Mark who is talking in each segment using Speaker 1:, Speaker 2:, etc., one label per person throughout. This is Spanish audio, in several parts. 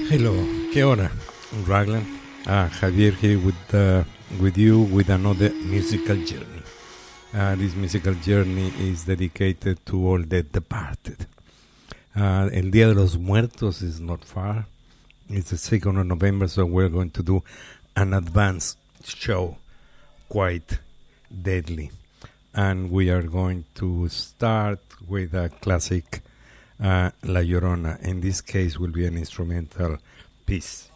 Speaker 1: Hello, ¿qué hora? Raglan, Javier here with you with another musical journey. This musical journey is dedicated to all the departed. El Día de los Muertos is not far. It's the 2nd of November, so we're going to do an advanced show, quite deadly. And we are going to start with a classic La Llorona. In this case, will be an instrumental piece.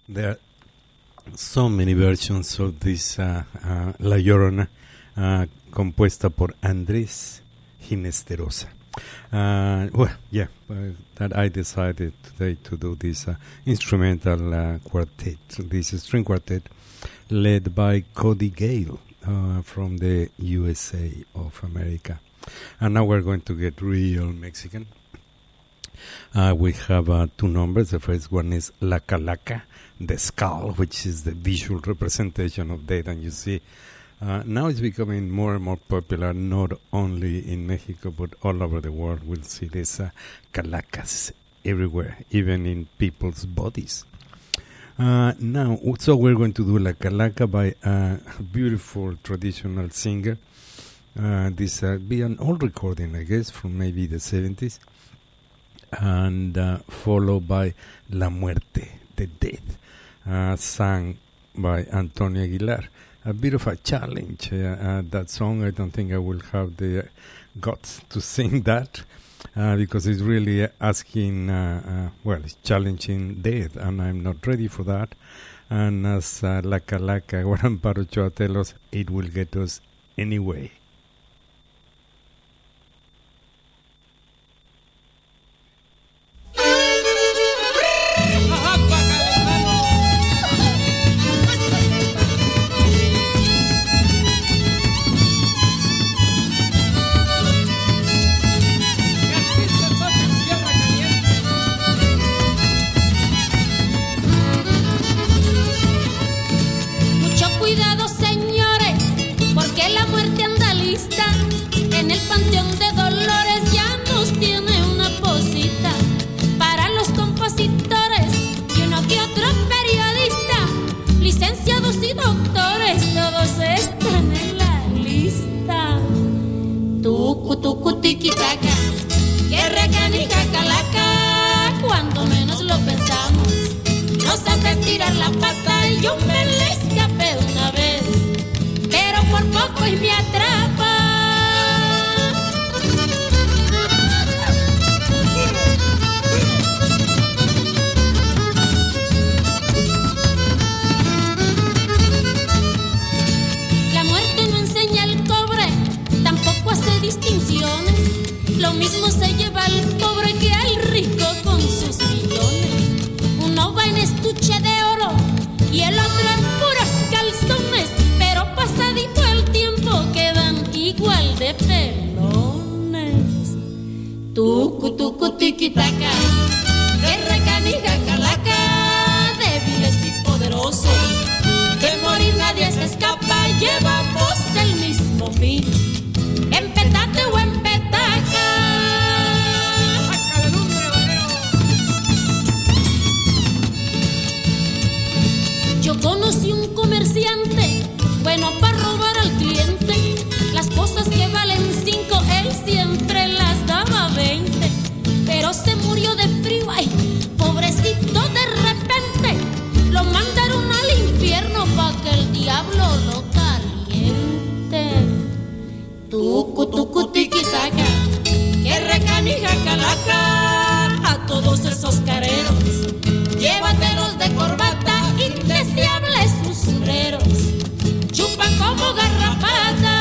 Speaker 1: There are so many versions of this La Llorona, compuesta por Andrés Ginesterosa. That I decided today to do this instrumental quartet, this string quartet, led by Cody Gale from the USA of America. And now we're going to get real Mexican. We have two numbers. The first one is La Calaca, the skull, which is the visual representation of death. And you see, now it's becoming more and more popular, not only in Mexico, but all over the world. We'll see these calacas everywhere, even in people's bodies. Now, so we're going to do La Calaca by a beautiful traditional singer. This be an old recording, I guess, from maybe the 70s. And followed by La Muerte, the Death, sung by Antonio Aguilar. A bit of a challenge, that song. I don't think I will have the guts to sing that, because it's really asking, it's challenging death, and I'm not ready for that. And as La Calaca, Juan Amparo Ochoa tells us, it will get us anyway.
Speaker 2: En el panteón de Dolores ya nos tiene una posita para los compositores y uno que otro periodista, licenciados y doctores, todos están en la lista. Tucu, tucu, tiquitaca, que recanija calaca, cuando menos lo pensamos, nos hace tirar la pata y yo me le escapé una vez, pero por poco y me atrapa. Distinciones, lo mismo se lleva al pobre que al rico con sus millones. Uno va en estuche de oro y el otro en puros calzones, pero pasadito el tiempo quedan igual de pelones. Tucu, tucu, tiquitaca, que recanija calaca, débiles y poderosos, de morir nadie se escapa, llevamos el mismo fin. En petate o en petaca. Yo conocí un comerciante bueno para robar al cliente. Las cosas que valen 5, él siempre las daba 20. Pero se murió de frío, ay, pobrecito, de repente lo mandaron al infierno pa' que el diablo lo caliente. Tucu, tucu, tiquitaca, que recanija calaca, a todos esos careros, llévatelos de corbata, indeseables usureros, chupan como garrapata.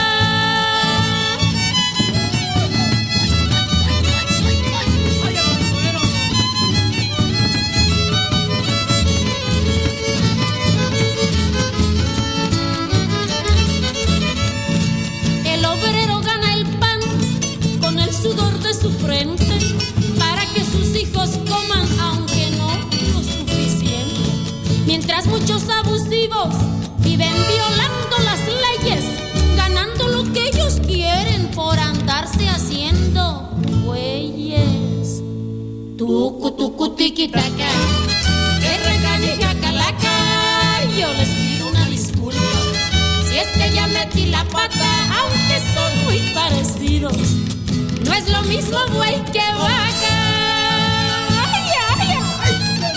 Speaker 2: Sudor de su frente para que sus hijos coman, aunque no lo suficiente. Mientras muchos abusivos viven violando las leyes, ganando lo que ellos quieren por andarse haciendo güeyes. Tucu, tucu, tiquitaca, que recanija calaca, yo les pido una disculpa si es que ya metí la pata, aunque son muy parecidos. No es lo mismo buey que vaca. Ay, ay, ay.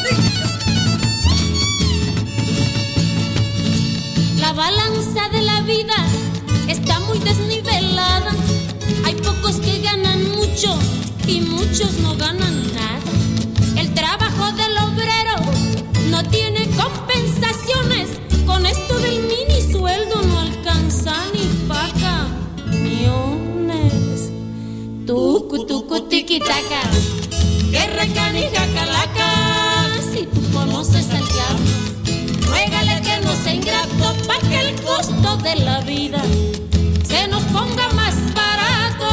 Speaker 2: La balanza de la vida está muy desnivelada. Hay pocos que ganan mucho y muchos no ganan nada. El trabajo del obrero no tiene comparación. conoces al diablo, ruégale que no sea ingrato, pa' que el costo de la vida se nos ponga más barato.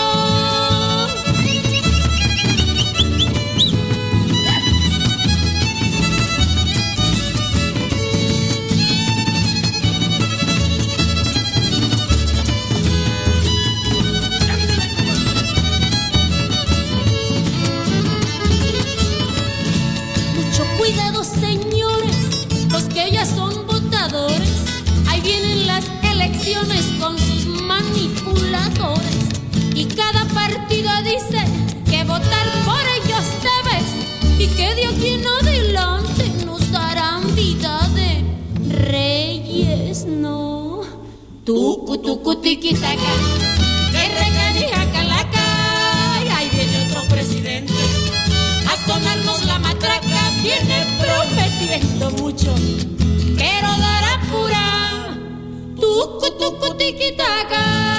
Speaker 2: Mucho cuidado, señores, los que ya son votadores. Ahí vienen las elecciones con sus manipuladores. Y cada partido dice que votar por ellos debes, y que de aquí en adelante nos darán vida de reyes, no. Tucu, tucu, tiquitaca, que recanija calaca. Y ahí viene otro presidente a sonarnos la matraca. Viene prometiendo mucho, pero dará pura. Tucu, tucu, tiquitaca.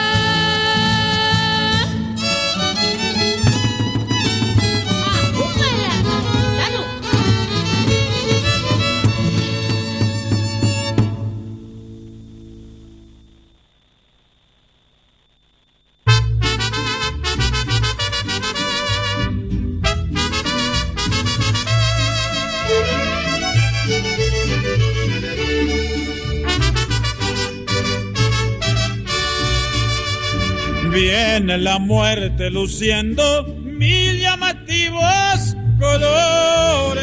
Speaker 3: Viene la muerte luciendo mil llamativos colores.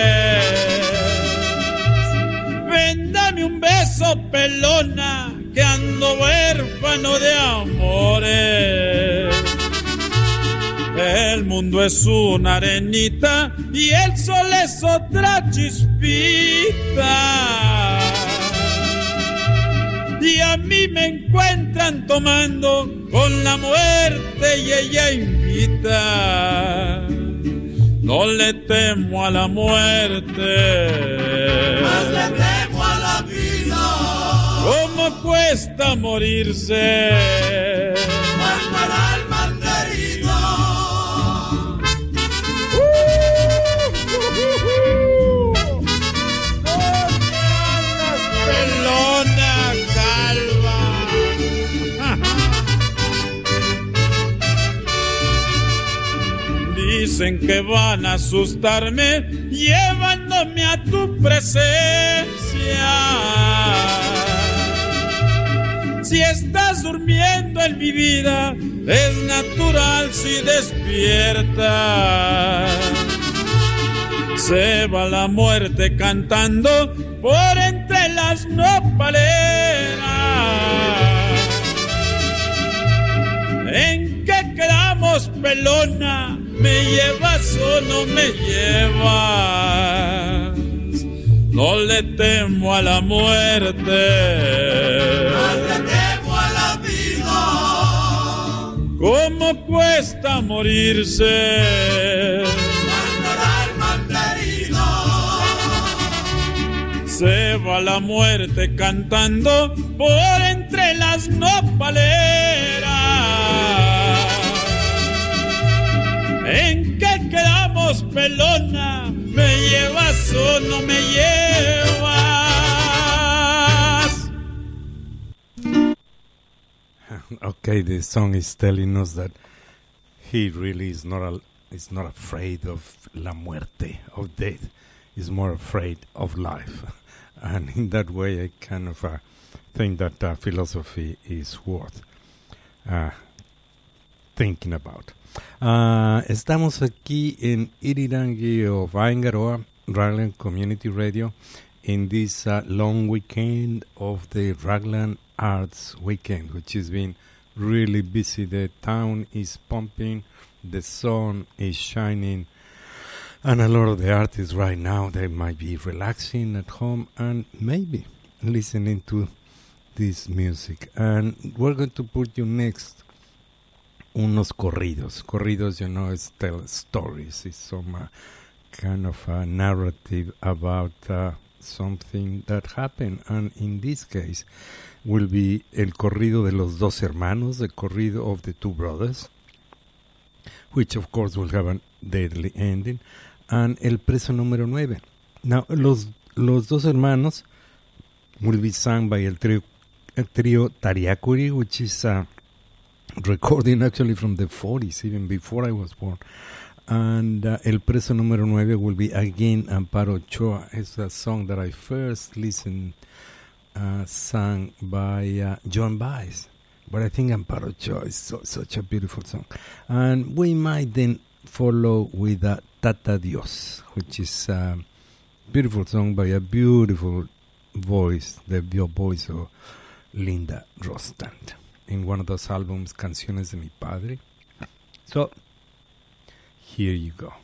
Speaker 3: Ven, dame un beso, pelona, que ando huérfano de amores. El mundo es una arenita y el sol es otra chispita. Y a mí me encuentran tomando con la muerte y ella invita. No le temo a la muerte,
Speaker 4: más le temo a la vida.
Speaker 3: ¿Cómo cuesta morirse?
Speaker 4: Cuando el alma anda herida.
Speaker 3: ¿Dónde andas, pelona calva? Dicen que van a asustarme llevándome a tu presencia. Si estás durmiendo en mi vida, es natural si despiertas. Se va la muerte cantando por entre las nopaleras. ¿En qué quedamos, pelona? ¿Me llevas o no me llevas? No le temo a la muerte,
Speaker 4: Más le temo a la vida.
Speaker 3: ¿cómo cuesta morirse?
Speaker 4: Cuando el alma anda herida.
Speaker 3: Se va la muerte cantando por entre las nopaleras. ¿En qué quedamos, pelona? ¿Me llevas o no me llevas?
Speaker 1: Okay, the song is telling us that he really is not afraid of la muerte, of death. He's more afraid of life. And in that way, I kind of think that philosophy is worth thinking about. Estamos aquí en Irirangi of Aingaroa, Raglan Community Radio, in this long weekend of the Raglan Arts Weekend, which has been really busy. The town is pumping, the sun is shining, and a lot of the artists right now, they might be relaxing at home and maybe listening to this music. And we're going to put you next unos corridos. Corridos, you know, is tell stories. It's some kind of a narrative about something that happened. And in this case, will be El Corrido de los Dos Hermanos, the corrido of the two brothers, which of course will have a deadly ending. And El Preso Número 9, Now, los dos hermanos will be sung by el trio Tariacuri, which is a recording actually from the 40s, even before I was born. And El Preso número 9 will be again Amparo Ochoa. It's a song that I first listened sung by Joan Baez. But I think Amparo Ochoa is such a beautiful song. And we might then follow with Tata Dios, which is a beautiful song by a beautiful voice, the voice of Linda Ronstadt, in one of those albums, Canciones de mi Padre. So, here you go.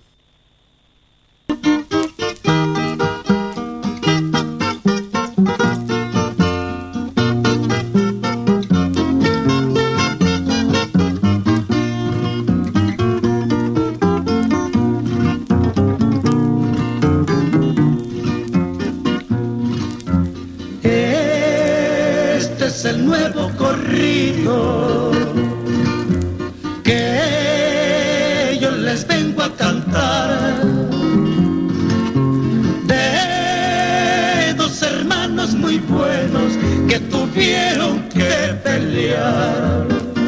Speaker 5: Es el nuevo corrido que yo les vengo a cantar, de dos hermanos muy buenos que tuvieron que pelear.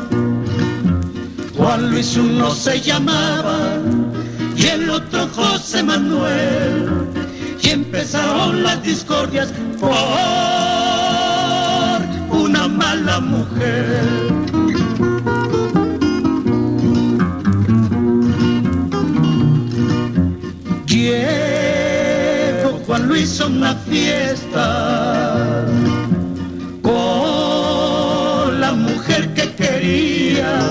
Speaker 5: Juan Luis uno se llamaba y el otro José Manuel, y empezaron las discordias por una mala mujer. Llegó Juan Luis a una fiesta con la mujer que quería.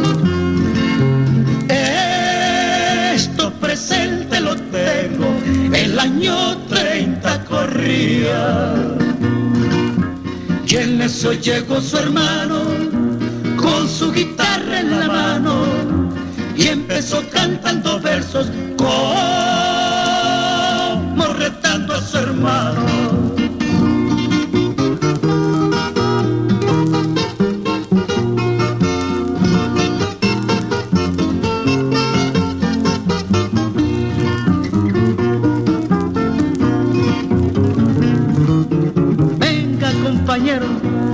Speaker 5: Esto presente lo tengo, el año 30 corría. Y en eso llegó su hermano con su guitarra en la mano y empezó cantando versos como retando a su hermano. Compañero,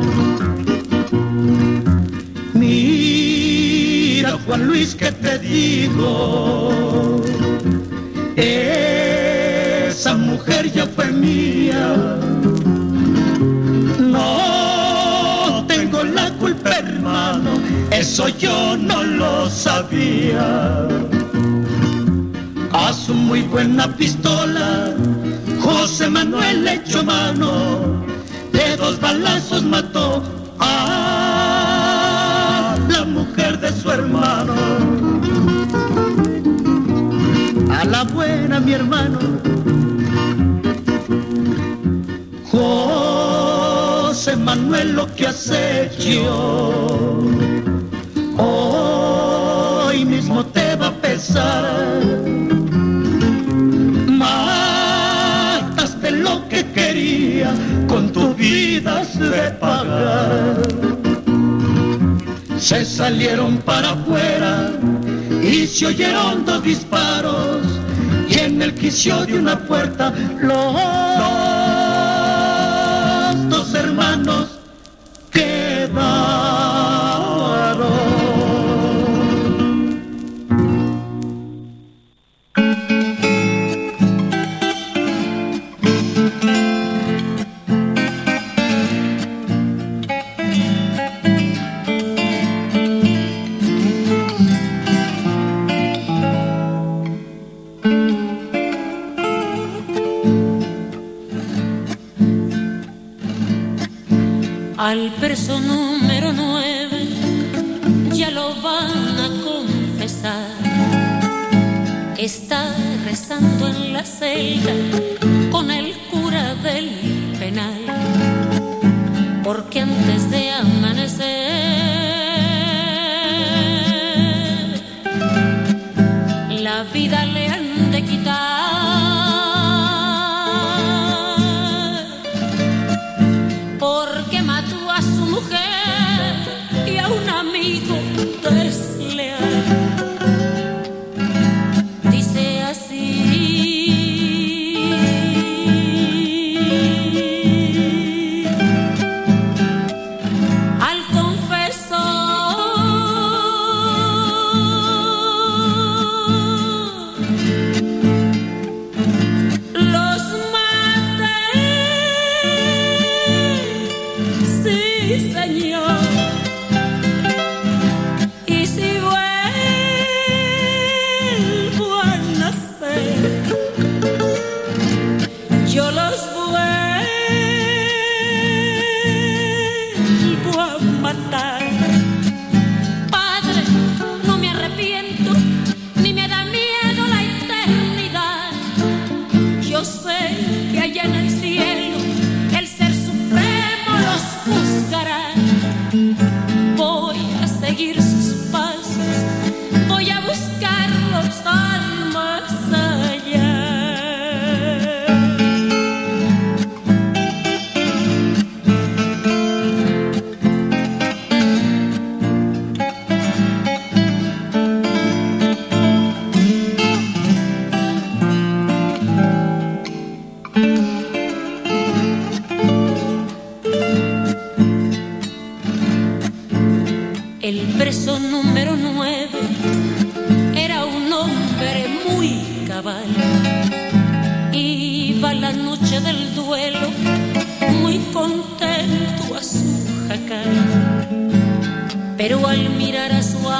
Speaker 5: mira Juan Luis que te digo, esa mujer ya fue mía, no tengo la culpa hermano, eso yo no lo sabía. A su muy buena pistola José Manuel le echó mano, de dos balazos mató a la mujer de su hermano. A la buena mi hermano José Manuel, lo que has hecho hoy mismo te va a pesar. Mataste lo que quería, con tu vida has de pagar. Se salieron para afuera y se oyeron dos disparos, y en el quicio de una puerta los dos hermanos quedaron.
Speaker 2: Al preso número 9 ya lo van a confesar. Está rezando en la celda con el cura del penal, porque antes de amanecer la vida le han de quitar. Y a un amigo desleal, dice así: yo los vuelvo a matar. Padre, no me arrepiento, ni me da miedo la eternidad. Yo sé que allá en el cielo el Ser Supremo los juzgará. Voy a seguir sus pasos, voy a buscarlos al más allá. El preso número 9 era un hombre muy cabal. Iba la noche del duelo muy contento a su jacal. Pero al mirar a su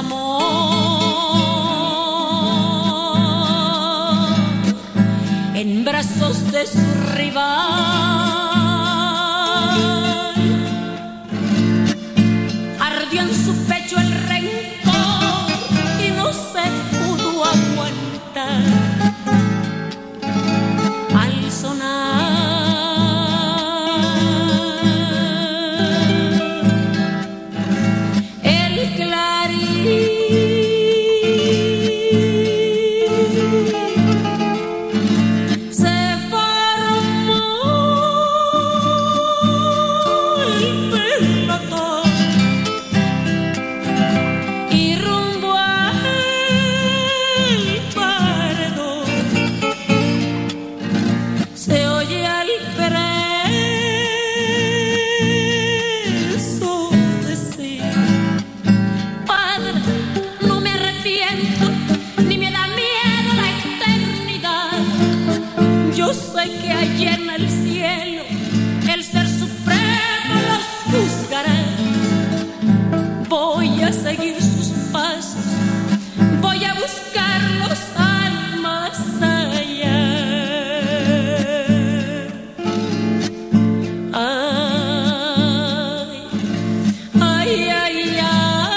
Speaker 2: amor en brazos de su rival, ardió en su pecho el rencor y no se pudo aguantar. Al sonar el clarín, se formó el pelotón y rumbo al paredón se oye al preso decir: Padre, no me arrepiento, ni me da miedo la eternidad. Yo sé que allá en el cielo el Ser Supremo los juzgará. Voy a seguir sus pasos, voy a buscarlos al más allá. Ay, ay, ay, ay.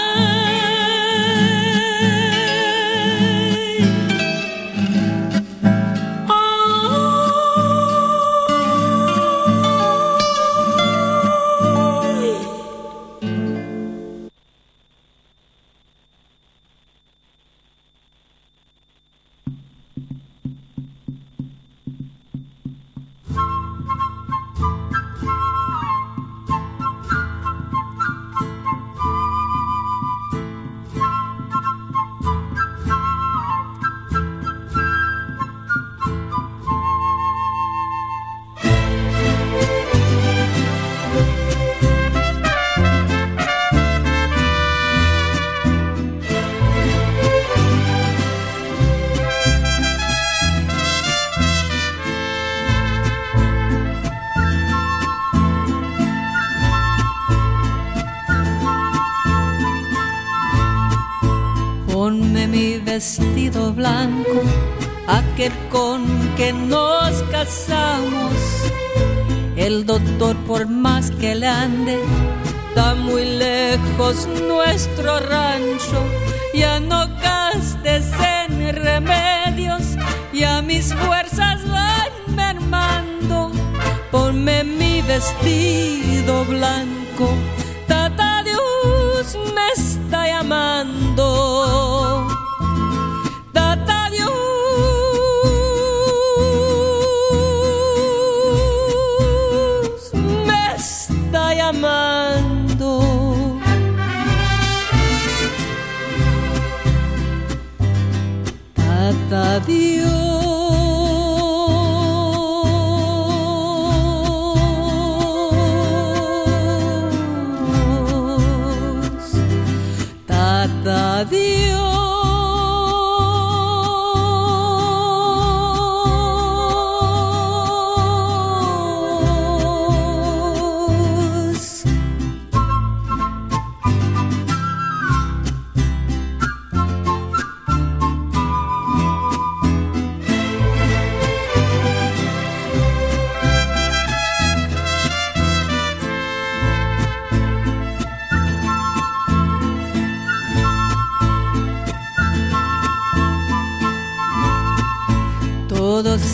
Speaker 6: Ponme mi vestido blanco, aquel con que nos casamos. El doctor, por más que le ande, está muy lejos nuestro rancho. Ya no gastes en remedios, ya mis fuerzas van mermando. Ponme mi vestido blanco, Tata Dios me está llamando. Tata Dios me está llamando. Tata Dios, Tata Dios.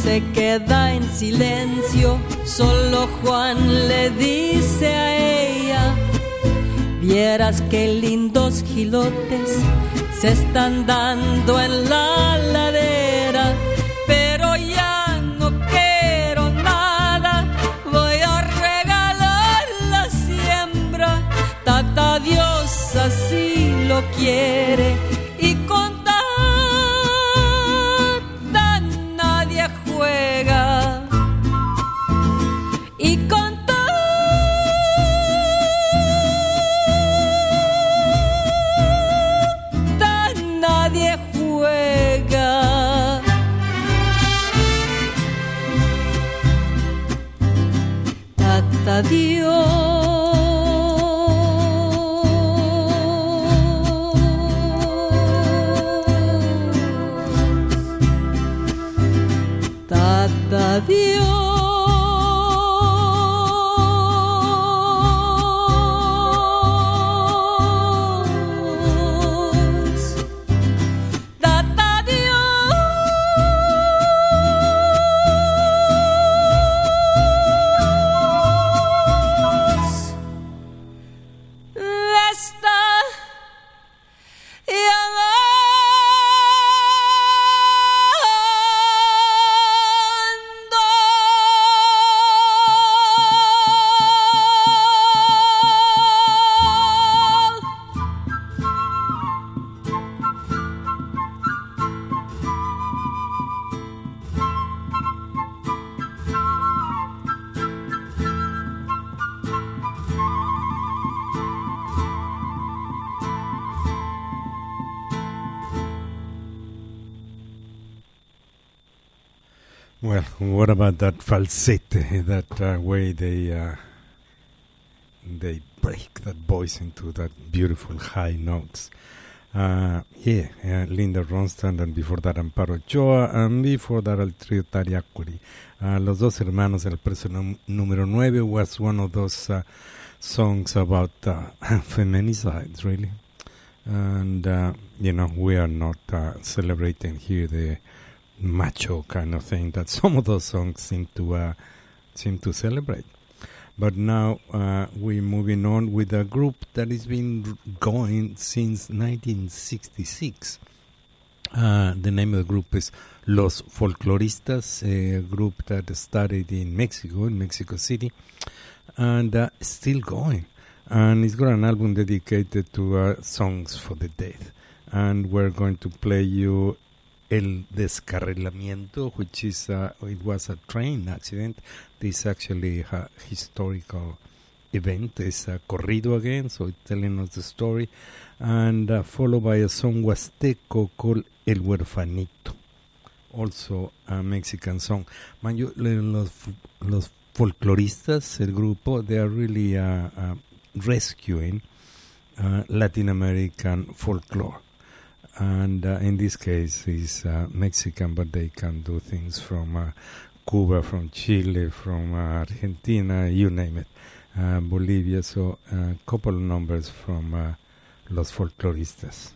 Speaker 6: se queda en silencio, solo Juan le dice a ella: vieras qué lindos gilotes se están dando en la ladera, pero ya no quiero nada, voy a regalar la siembra, Tata Dios así lo quiere, y con Tata nadie juega, y con Tata nadie juega. Tata Dios, Tata Dios, Tata Dios, le está
Speaker 1: Well, what about that falsete, that way they break that voice into that beautiful high notes? Linda Ronstadt, and before that Amparo Ochoa, and before that el trio Tariacuri. Los Dos Hermanos, el preso número 9 was one of those songs about feminicides, really. And, we are not celebrating here the macho kind of thing that some of those songs seem to celebrate. But now we're moving on with a group that has been going since 1966. The name of the group is Los Folkloristas, a group that started in Mexico City, and still going. And it's got an album dedicated to songs for the dead. And we're going to play you El Descarrilamiento, which is, it was a train accident. This is actually a historical event. It's a corrido again, so it's telling us the story. And followed by a song huasteco called El Huerfanito, also a Mexican song. Man, los folcloristas, el grupo, they are really rescuing Latin American folklore. And in this case, it's Mexican, but they can do things from Cuba, from Chile, from Argentina, you name it, Bolivia. So a couple of numbers from Los Folcloristas.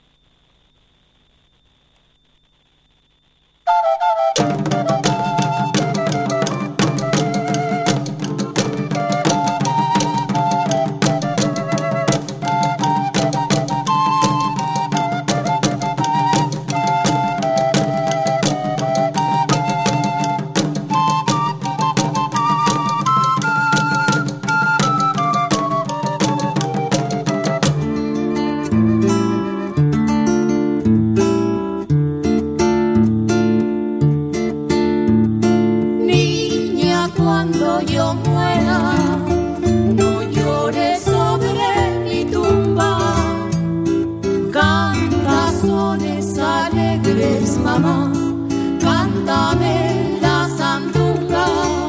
Speaker 2: Mamá, cántame la sandunga,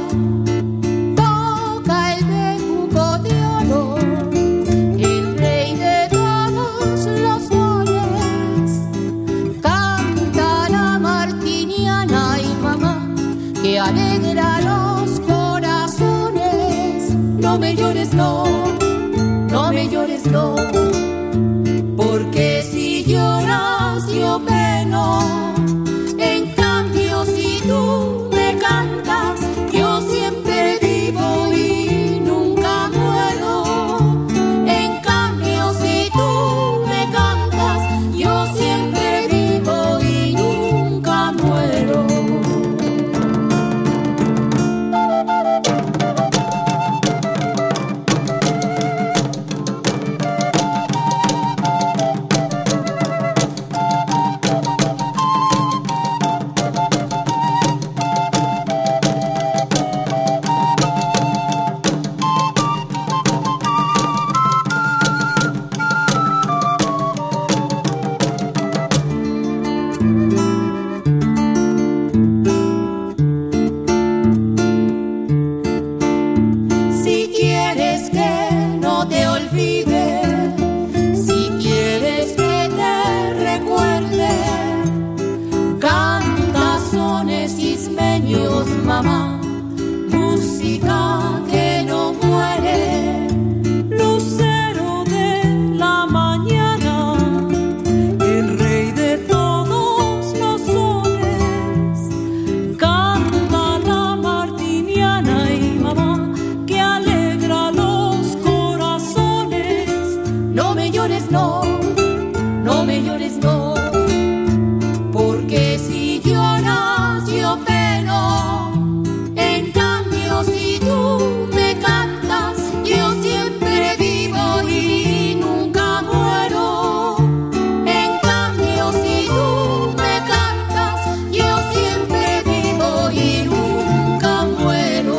Speaker 2: toca el bejuco de oro, el rey de todos los soles, canta la martiniana y mamá, que alegra los corazones. No me llores, no, no me llores, no, porque si lloras yo peno. En cambio, si tú me
Speaker 6: música que no muere, lucero de la mañana, el rey de todos los soles, canta la martiniana y mamá que alegra los corazones. No me llores, no, no me llores, no, porque si lloras yo peno. En cambio si tú me cantas yo siempre vivo y nunca muero. En cambio si tú me cantas yo siempre vivo y nunca muero.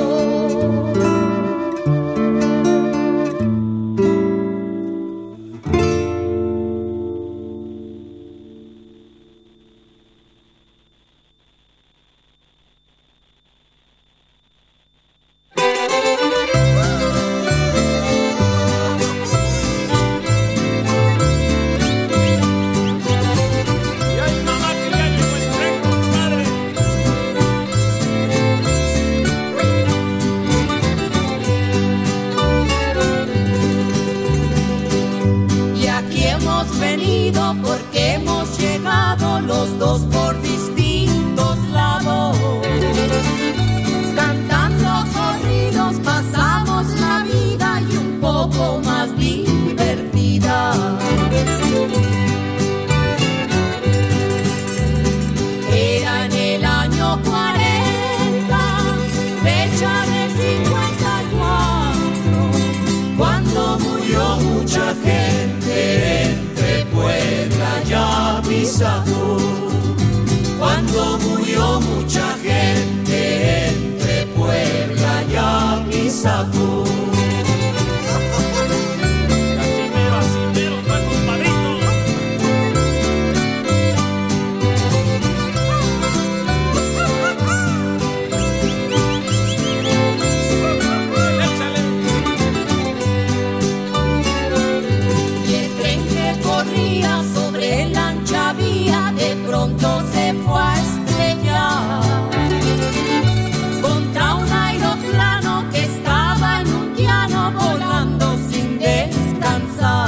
Speaker 3: Y ay, mamá, que ya llegó el tren, compadre.
Speaker 6: Y aquí hemos venido porque hemos llegado los dos por distintos lados. Cantando corridos pasamos la vida y un poco más divertida. Era en el año 40, fecha del 54, cuando murió mucha gente entre Puebla y Apizaco. Cuando murió mucha gente entre Puebla y Apizaco.
Speaker 3: Así mero, fue, compadrito. Échale.
Speaker 6: Y el tren que corría sobre la ancha vía de pronto se fue a estrellar contra un aeroplano que estaba en un llano volando sin descansar.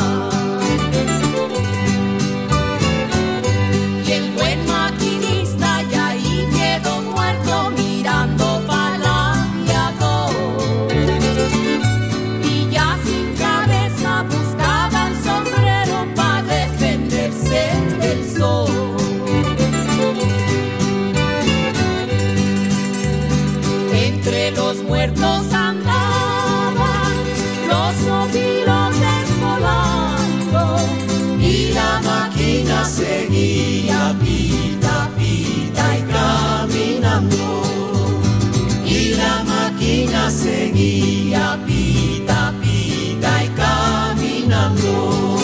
Speaker 6: Y el buen maquinista ya ahí quedó muerto mirando para el aviador. Y ya sin cabeza buscaba el sombrero para defenderse del sol. Entre los muertos andaban los opilotes volando y la máquina seguía pita, pita y caminando. Y la máquina seguía pita, pita y caminando.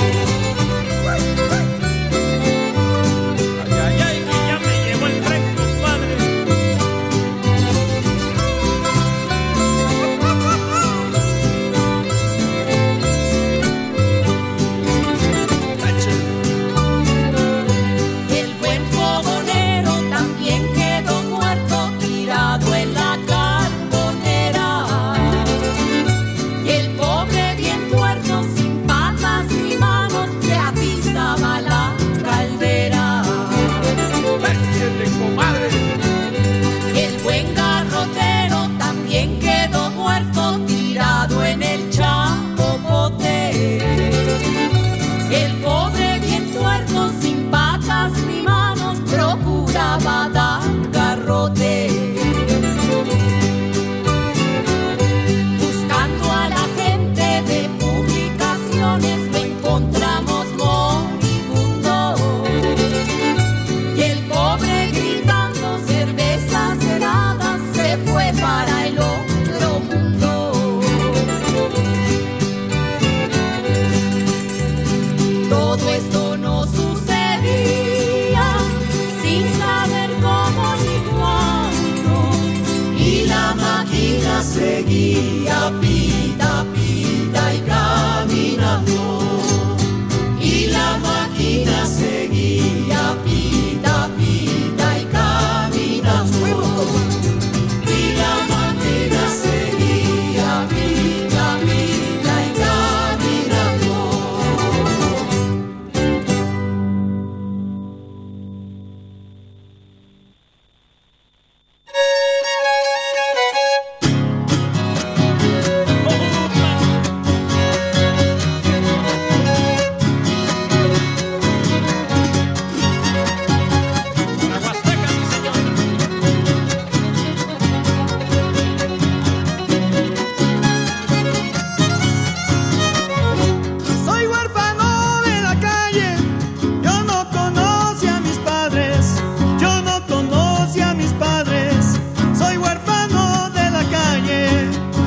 Speaker 3: Ay, ay, ay, que ya me llevó el tren, compadre.
Speaker 6: El buen fogonero también quedó muerto tirado en la carbonera. Y el pobre bien tuerto sin patas ni manos le atizaba la caldera.
Speaker 3: Échale, comadre.
Speaker 6: El buen garrotero también quedó muerto tirado en el chapopote. El pobre bien tuerto sin patas ni manos procuraba dar garrote. Buscando a la gente de publicaciones lo encontramos moribundo. Y el pobre gritando cervezas heladas se fue para el otro mundo. Todo esto no sucedía sin saber cómo ni cuándo. Y la máquina seguía pita, pita y caminando. Y la máquina seguía pita, pita y caminando. Y la máquina seguía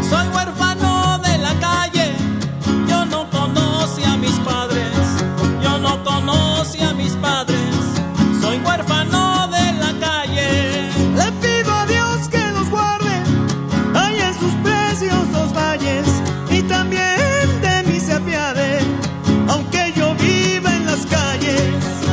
Speaker 7: Soy huérfano de la calle, yo no conocí a mis padres, yo no conocí a mis padres, soy huérfano de la calle.
Speaker 8: Le pido a Dios que los guarde allá en sus preciosos valles y también de mí se apiade, aunque yo viva en las calles.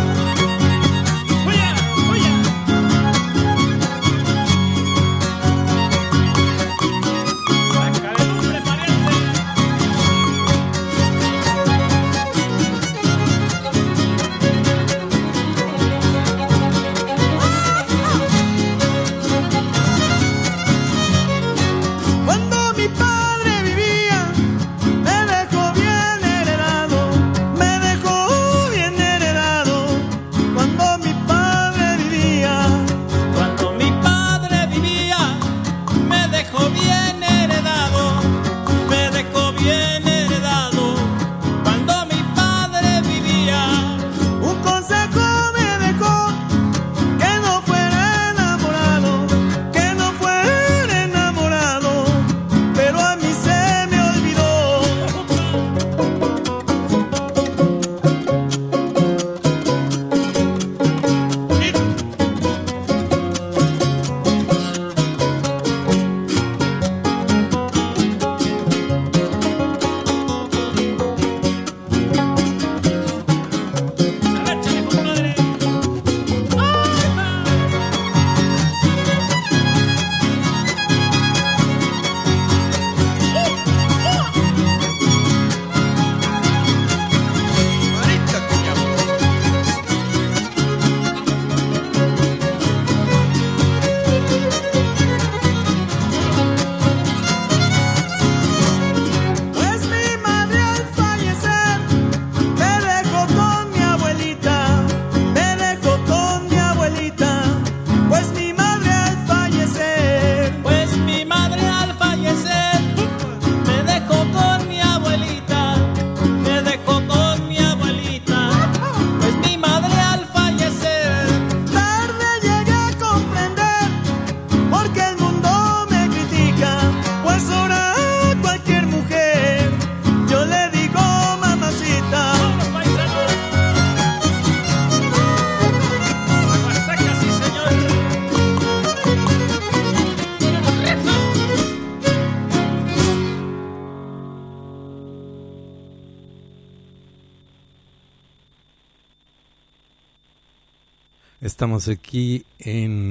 Speaker 1: Estamos aquí en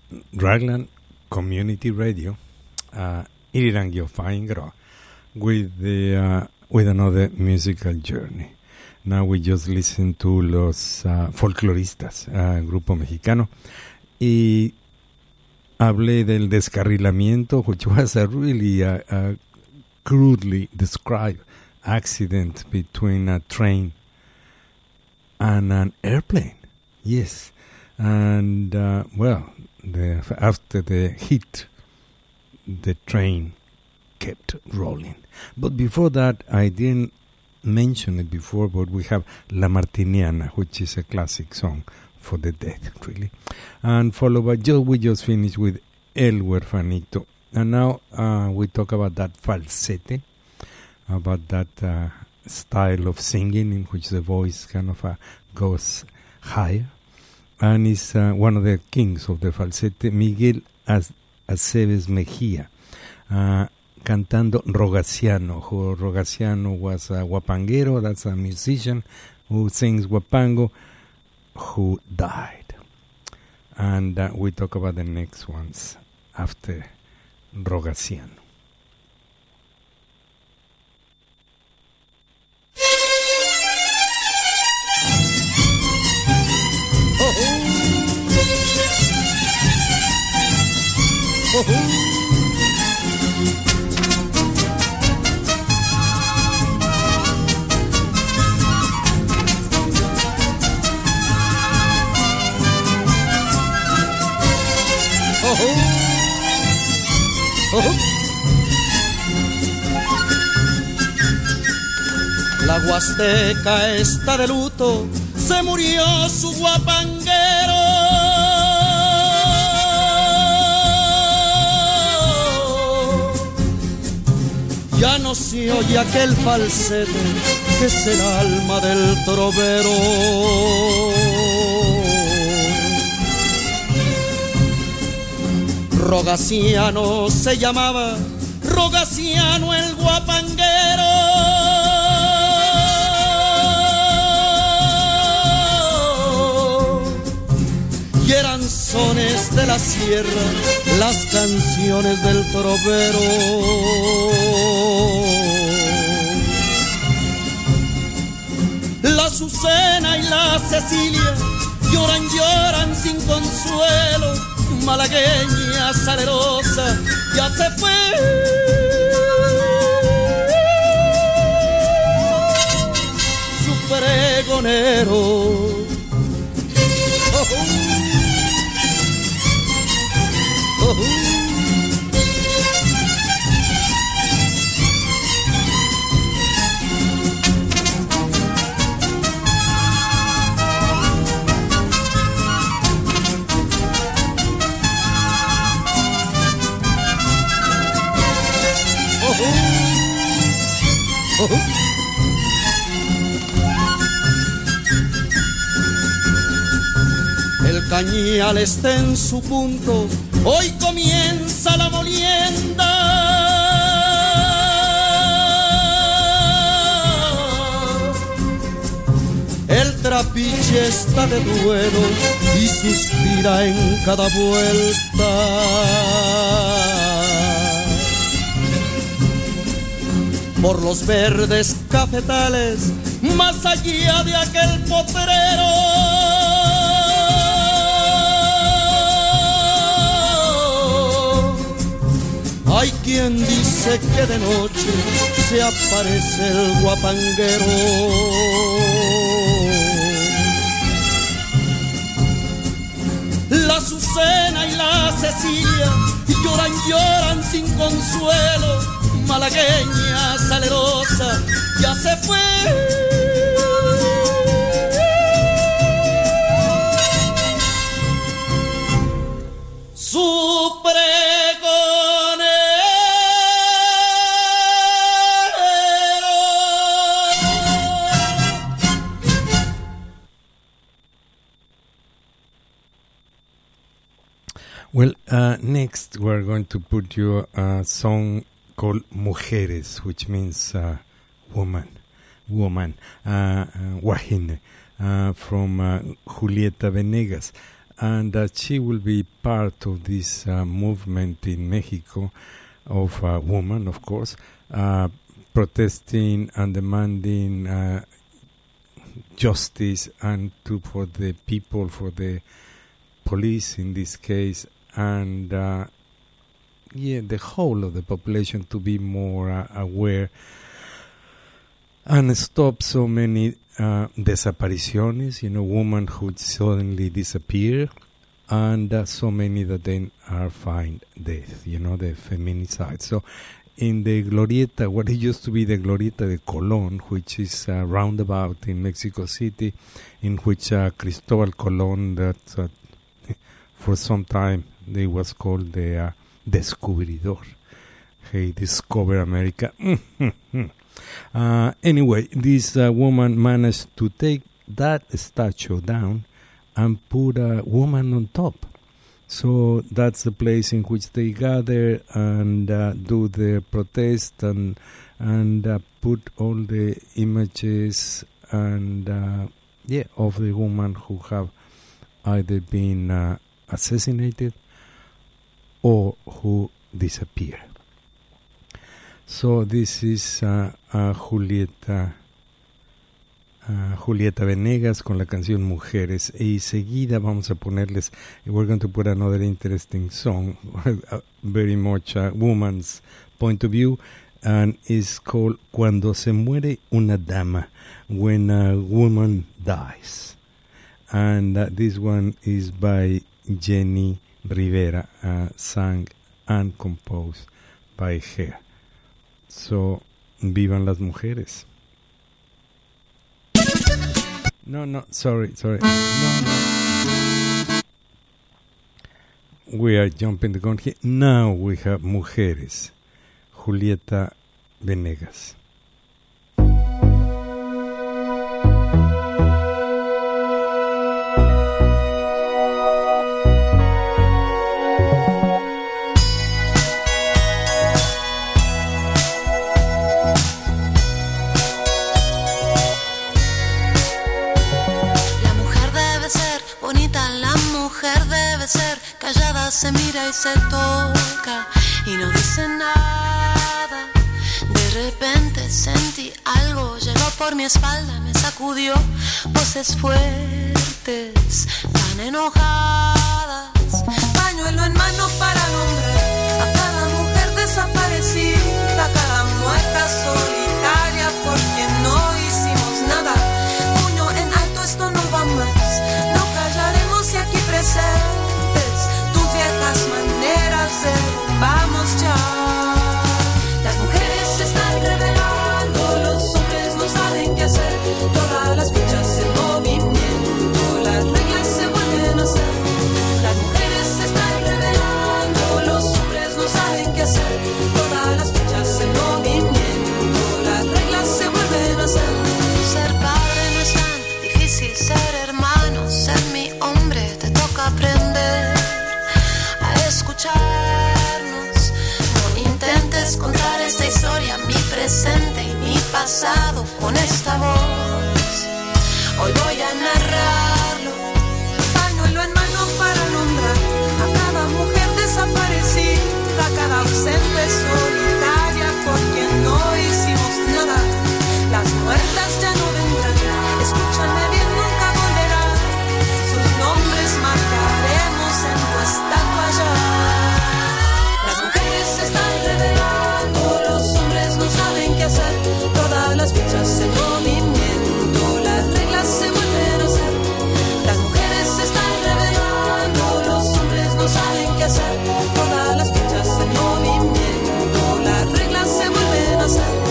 Speaker 1: Raglan Community Radio, Irirangi of Aingra, with another musical journey. Now we just listen to los folcloristas, grupo mexicano, y hablé del descarrilamiento, which was a really crudely described accident between a train and an airplane. Yes. And, after the hit, the train kept rolling. But before that, I didn't mention it before, but we have La Martiniana, which is a classic song for the dead, really. And followed by, we just finished with El Huerfanito. And now we talk about that falsete, about that style of singing in which the voice kind of goes higher. And is one of the kings of the falsete, Miguel Aceves Mejía, cantando Rogaciano. Rogaciano was a guapanguero, that's a musician who sings guapango, who died. And we talk about the next ones after Rogaciano.
Speaker 8: La Huasteca está de luto, se murió su guapanguero.
Speaker 5: ya no se oye aquel falsete que es el alma del trovero. Rogaciano se llamaba, Rogaciano el guapanguero. Y eran sones de la sierra, las canciones del trovero. La Azucena y la Cecilia lloran, lloran sin consuelo. Malagueña salerosa ya se fue. Su pregonero. El cañal está en su punto, hoy comienza la molienda. El trapiche está de duelo y suspira en cada vuelta. Por los verdes cafetales, más allá de aquel potrero. Hay quien dice que de noche se aparece el guapanguero. La Azucena y la Cecilia lloran, lloran sin consuelo. Malagueña salerosa ya se fue. Su pregonero.
Speaker 1: Well, next we're going to put you a song called Mujeres, which means woman, Guajine, from Julieta Venegas. And she will be part of this movement in Mexico of women, of course, protesting and demanding justice and for the people, for the police in this case, and the whole of the population to be more aware and stop so many desapariciones, women who suddenly disappear, and so many that then are found dead, the feminicide. So in the Glorieta, what it used to be the Glorieta de Colón, which is a roundabout in Mexico City, in which Cristobal Colón, that for some time they was called the Descubridor. He discovered America. Anyway, this woman managed to take that statue down and put a woman on top. So that's the place in which they gather and do their protest and put all the images and of the woman who have either been assassinated or who disappear. So this is Julieta Venegas con la canción Mujeres, y seguida vamos a ponerles, we're going to put another interesting song, very much a woman's point of view, and it's called Cuando se muere una dama, when a woman dies. And this one is by Jenny Rivera, sung and composed by her. So, vivan las mujeres. No, sorry. No. We are jumping the gun here. Now we have Mujeres. Julieta Venegas.
Speaker 9: Callada se mira y se toca y no dice nada. De repente sentí algo, llegó por mi espalda, me sacudió. Voces fuertes, tan enojadas. Pañuelo en mano para nombrar a cada mujer desaparecida, a cada muerta solitaria por quien no hicimos nada. Puño en alto, esto no va más. No callaremos y aquí presente las maneras derrumbamos ya. Las mujeres se están revelando, los hombres no saben qué hacer. Todas las fichas en movimiento, las reglas se vuelven a hacer. Las mujeres se están revelando, los hombres no saben qué hacer. Todas las fichas en movimiento, las reglas se vuelven a hacer. Ser padre no es tan difícil, ser hermano, ser mi hombre, te toca aprender. Escucharnos, no intentes contar esta historia, mi presente y mi pasado con esta voz. Hoy voy a narrarlo, pañuelo en mano para nombrar a cada mujer desaparecida, a cada ausente solitaria por quien no hicimos nada. Las muertas ya no vendrán, escúchame bien, nunca volverán. Sus nombres marcaremos en tu estatua ya. Se están revelando, los hombres no saben qué hacer. Todas las fichas en movimiento, las reglas se vuelven a hacer. Las mujeres se están revelando, los hombres no saben qué hacer. Todas las fichas en movimiento, las reglas se vuelven a hacer.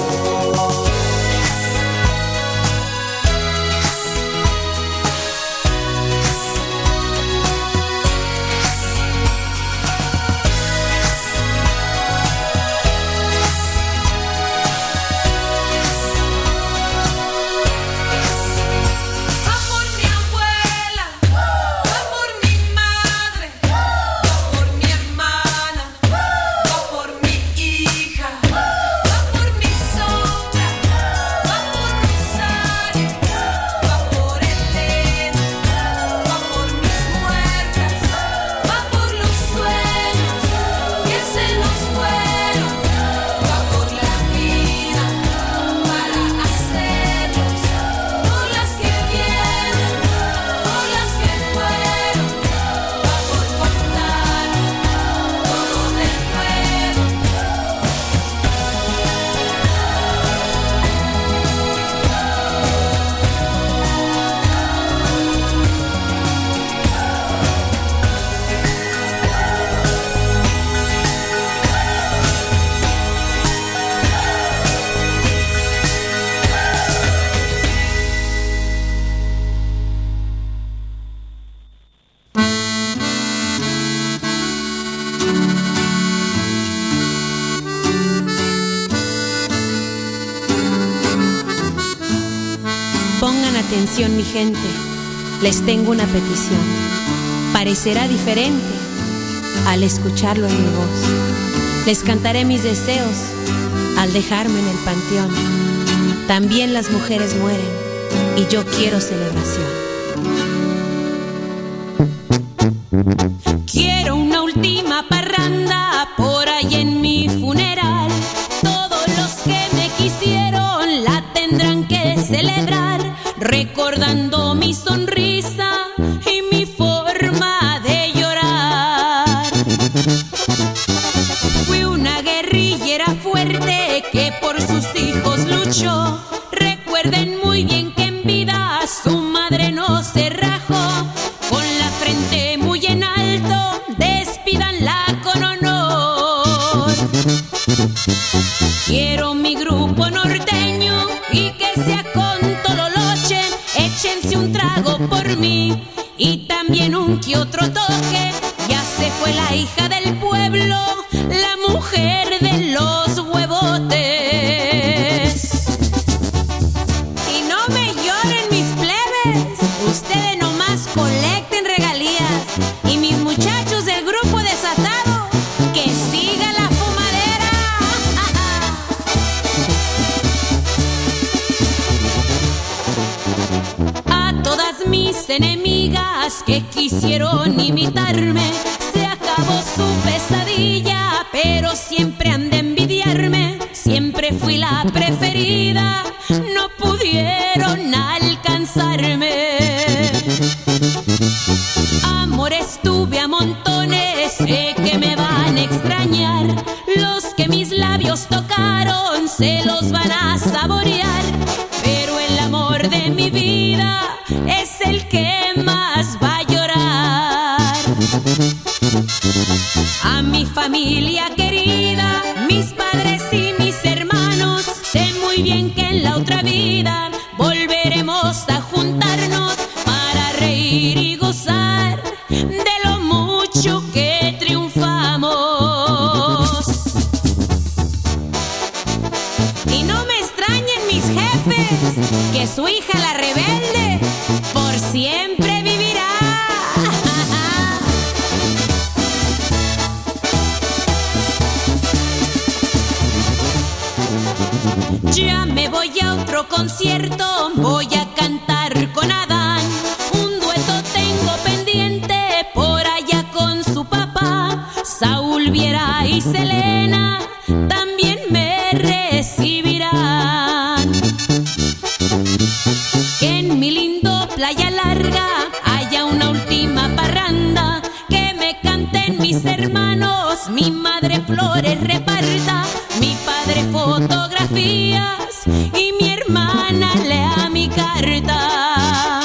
Speaker 10: Atención mi gente, les tengo una petición. Parecerá diferente al escucharlo en mi voz. Les cantaré mis deseos al dejarme en el panteón. También las mujeres mueren y yo quiero celebración. Quiero una última parranda por ahí en mi funeral. Todos los que me quisieron la tendrán que celebrar, recordando mi sonrisa y mi forma de llorar. Fui una guerrillera fuerte que por sus hijos luchó. Recuerden muy bien que en vida su madre no se rajó. Con la frente muy en alto, despídanla con honor. Quiero mi grupo norteño y que sea con Tololoche. Échense un trago por mí y también un que otro toque. Ya se fue la hija del pueblo, la mujer de los huevotes.
Speaker 2: enemigas que quisieron imitarme. Se acabó su pesadilla, pero siempre han de envidiarme. Siempre fui la preferida, no pudieron alcanzarme. Amores tuve a montones, sé que me van a extrañar. Los que mis labios tocaron se los van a saborear. Pero el amor de mi vida es el que más va a llorar. A mi familia querida, mis padres y mis hermanos, sé muy bien que en la otra vida volveremos a juntarnos para reír y gozar de lo mucho que triunfamos. Y no me extrañen mis jefes, que su hija la rebelde por siempre vivirá. Ya me voy a otro concierto, voy a cantar con Adán. Un dueto tengo pendiente por allá con su papá. Saúl Viera y Selena también me recibirán. Que en mi lindo Playa Larga haya una última parranda. Que me canten mis hermanos, mi madre flores reparta, mi padre fotografías y mi hermana lea mi carta.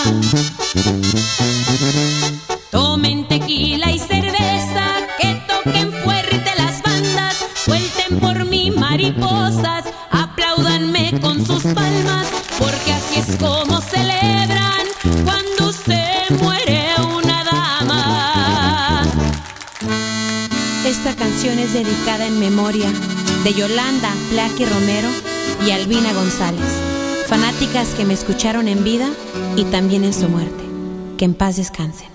Speaker 2: Tomen tequila y cerveza, que toquen fuerte las bandas, suelten por mí mariposas, apláudanme con sus palmas, porque así es como celebran cuando se muere una dama.
Speaker 10: Esta canción es dedicada en memoria de Yolanda Plaqui Romero y Albina González, fanáticas que me escucharon en vida y también en su muerte. Que en paz descansen.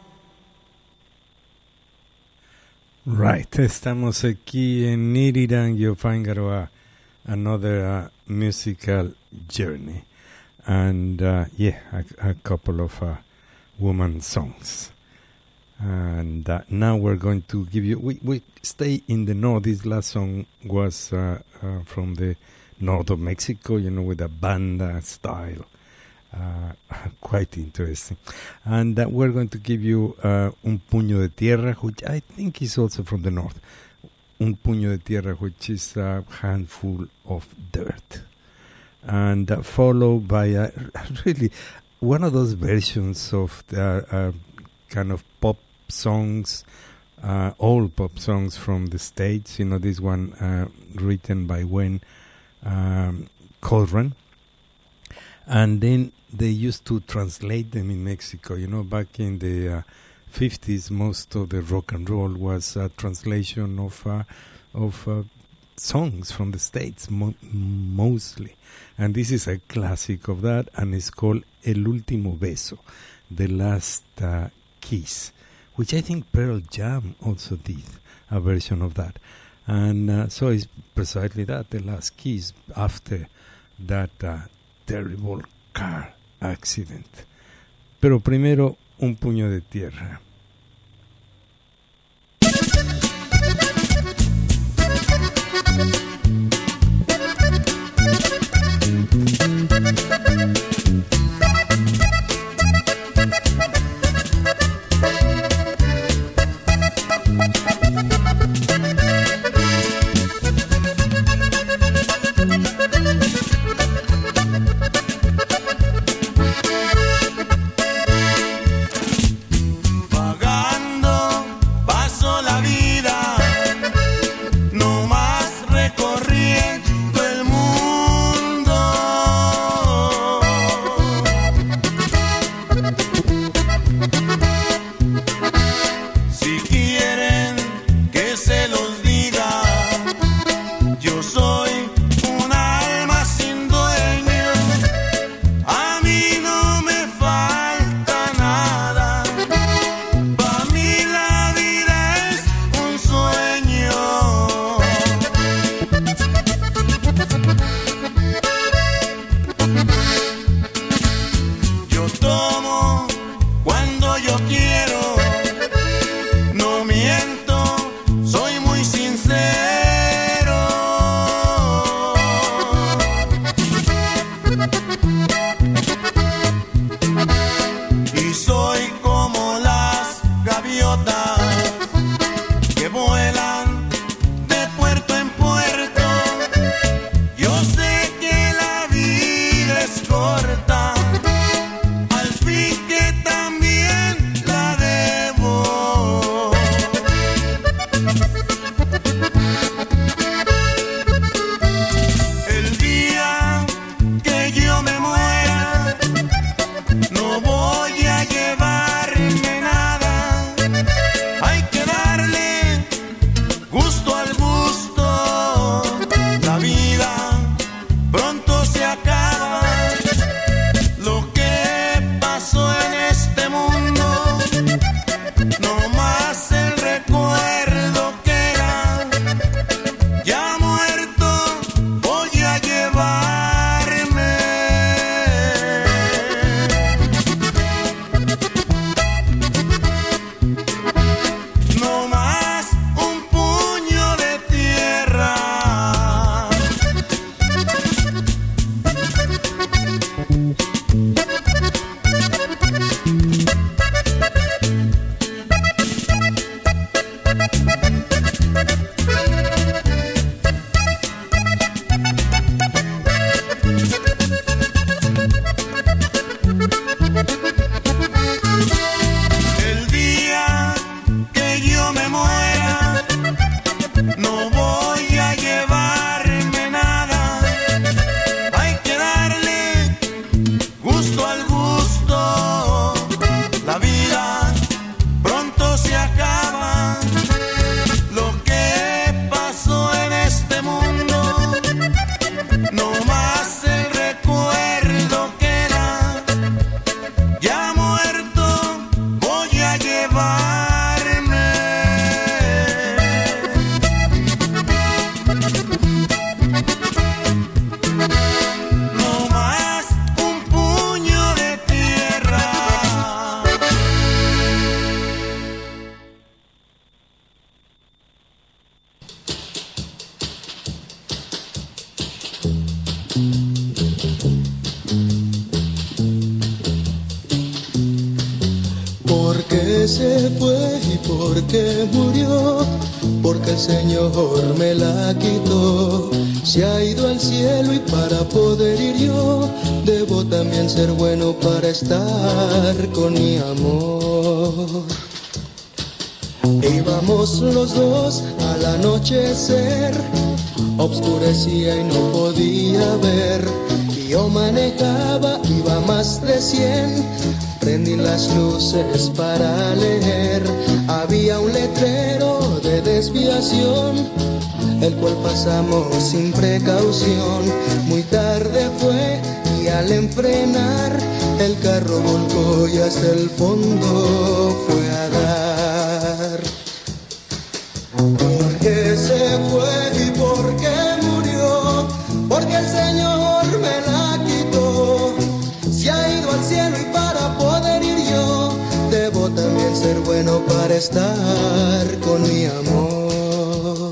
Speaker 1: Right, estamos aquí en Niriran Yofangaroa, another musical journey, and a couple of woman songs. And now we're going to give you, we stay in the north. This last song was from the north of Mexico, with a banda style. Quite interesting. And we're going to give you Un Puño de Tierra, which I think is also from the north. Un Puño de Tierra, which is a handful of dirt. And followed by really one of those versions of the kind of pop songs, old pop songs from the States. This one written by Wayne Cochran. And then they used to translate them in Mexico. Back in the 50s, most of the rock and roll was a translation of songs from the States, mostly. And this is a classic of that, and it's called El Último Beso, The Last Kiss, which I think Pearl Jam also did a version of that. And so it's precisely that, The Last Kiss, after that terrible car accident. Pero primero, Un Puño de Tierra.
Speaker 4: Se los diga, yo soy una
Speaker 11: ¿Por qué se fue y por qué murió? Porque el Señor me la quitó. Se ha ido al cielo y para poder ir yo, debo también ser bueno para estar con mi amor. Íbamos los dos al anochecer, obscurecía y no podía ver. Y yo manejaba, iba más de 100, prendí las luces para leer. Había un letrero de desviación, el cual pasamos sin precaución. Muy tarde fue y al enfrenar, el carro volcó y hasta el fondo fue a dar. ¿Por qué se fue y por qué murió? Porque el Señor me la quitó. Se ha ido al cielo y para poder ir yo, debo también ser bueno para estar con mi amor.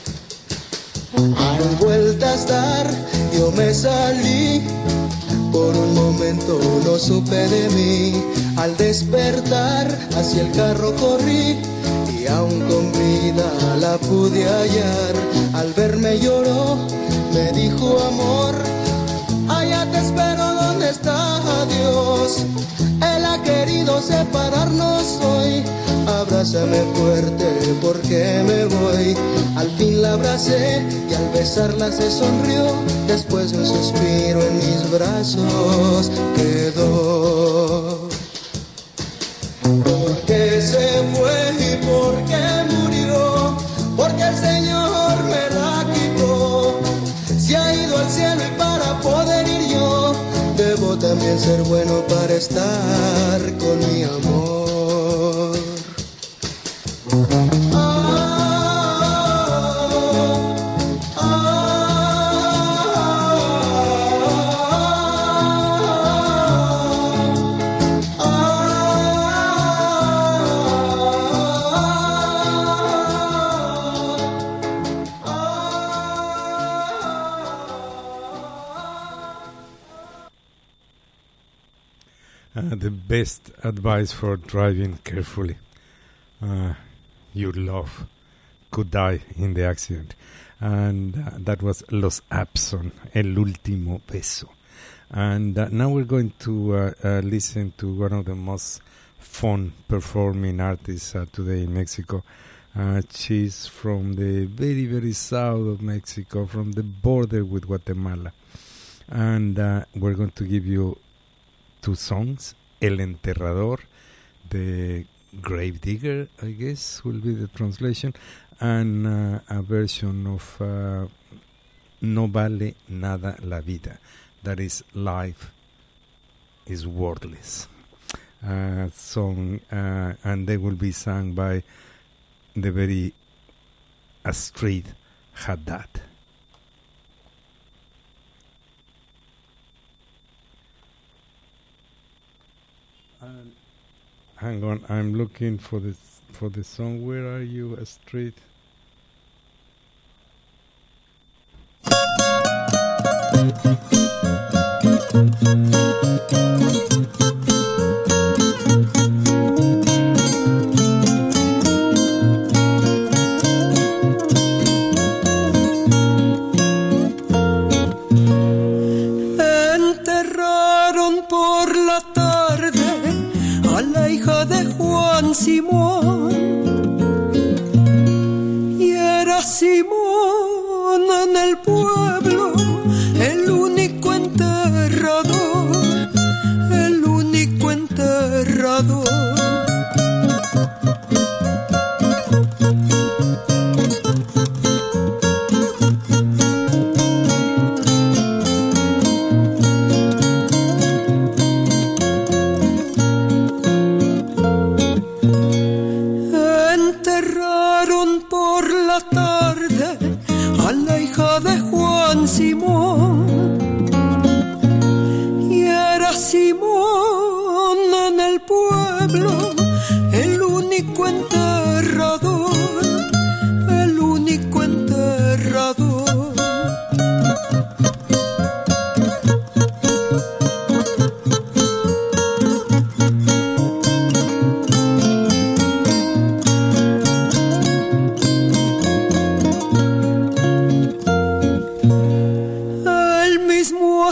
Speaker 11: A vueltas dar, yo me salí, por un momento no supe de mí. Al despertar hacia el carro corrí, y aún con vida la pude hallar. Al verme lloró, me dijo amor, allá te espero donde está Dios. Él ha querido separarnos hoy, abrázame fuerte porque me voy. Al fin la abracé y al besarla se sonrió, después de un suspiro en mis brazos quedó. ¿Por qué se fue y por qué murió? Porque el Señor me la quitó. Se ha ido al cielo y para poder ir yo, debo también ser bueno para estar con mi amor.
Speaker 1: The best advice for driving carefully. Your love could die in the accident. And that was Los Abson, El Último Beso. And now we're going to listen to one of the most fun performing artists today in Mexico. She's from the very, very south of Mexico, from the border with Guatemala. And we're going to give you two songs, El Enterrador, the Grave Digger, I guess will be the translation, and a version of No Vale Nada La Vida, that is Life is Worthless song, and they will be sung by the very Astrid Haddad. Hang on, I'm looking for the song. Where are you, Astrid?
Speaker 12: Enterraron por la tarde a la hija de Juan Simón, y era Simón en el pueblo el único enterrador.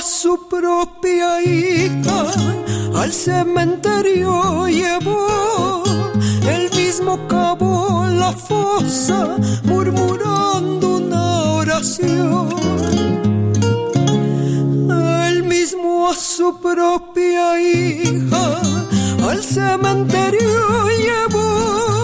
Speaker 12: su propia hija al cementerio llevó, él mismo cavó la fosa murmurando una oración. Él mismo a su propia hija al cementerio llevó,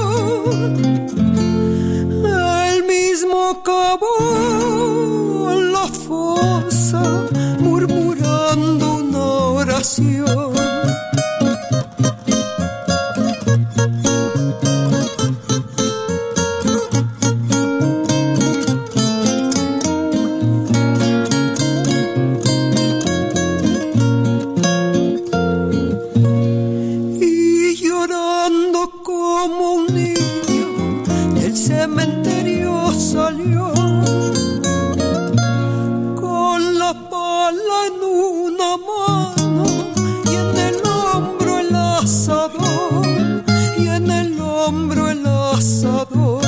Speaker 12: él mismo cavó la fosa murmurando una oración. Y llorando como un niño del cementerio salió, con la pala en una mano y en el hombro el asador, y en el hombro el asador.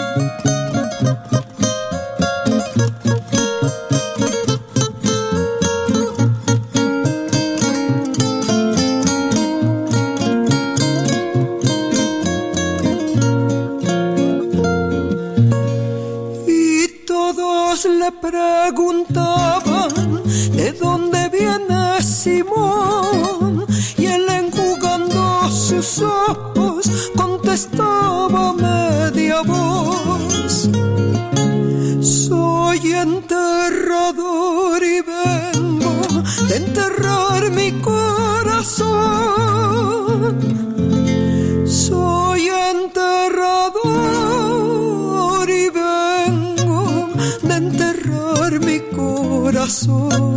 Speaker 12: Y todos le preguntaban de dónde viene Simón, y él enjugando sus ojos contestaba a media voz: soy enterrador y vengo de enterrar mi corazón. Soy enterrador y vengo de enterrar mi corazón.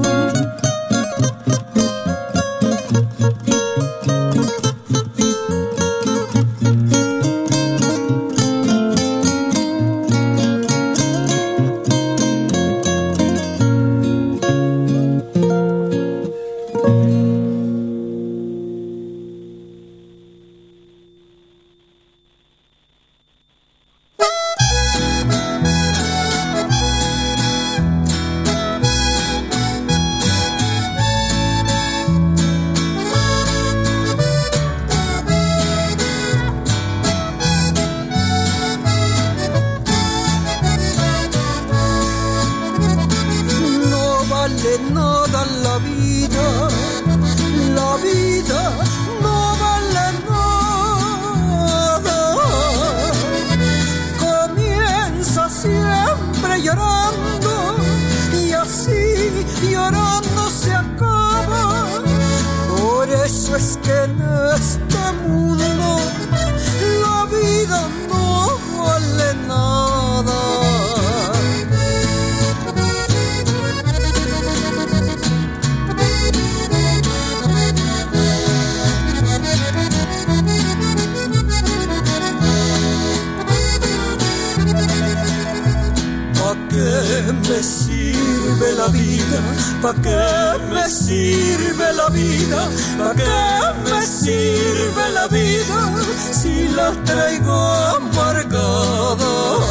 Speaker 12: No vale nada la vida no vale nada. Comienza siempre llorando y así llorando se acaba. Por eso es que en este mundo la vida no vale nada. ¿Pa' qué me sirve la vida? ¿Pa' qué me sirve la vida? ¿Pa' qué me sirve la vida si la traigo amargada?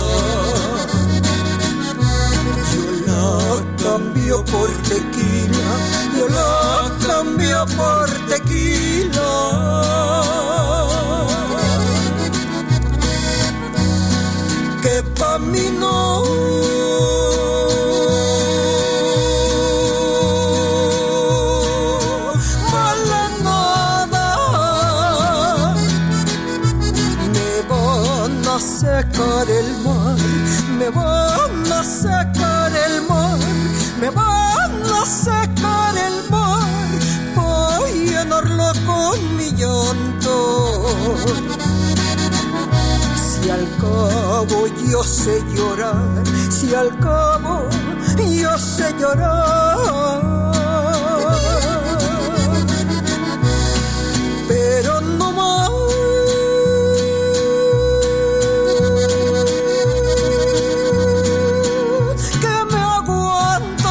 Speaker 12: Yo la cambio por tequila, yo la cambio por tequila. Que pa' mí no vale nada. Me van a secar el mar, me van a secar el mar, me van a secar el mar, voy a llenarlo con mi llanto. Si al cabo yo sé llorar, si al cabo yo sé llorar, pero no más que me aguanta.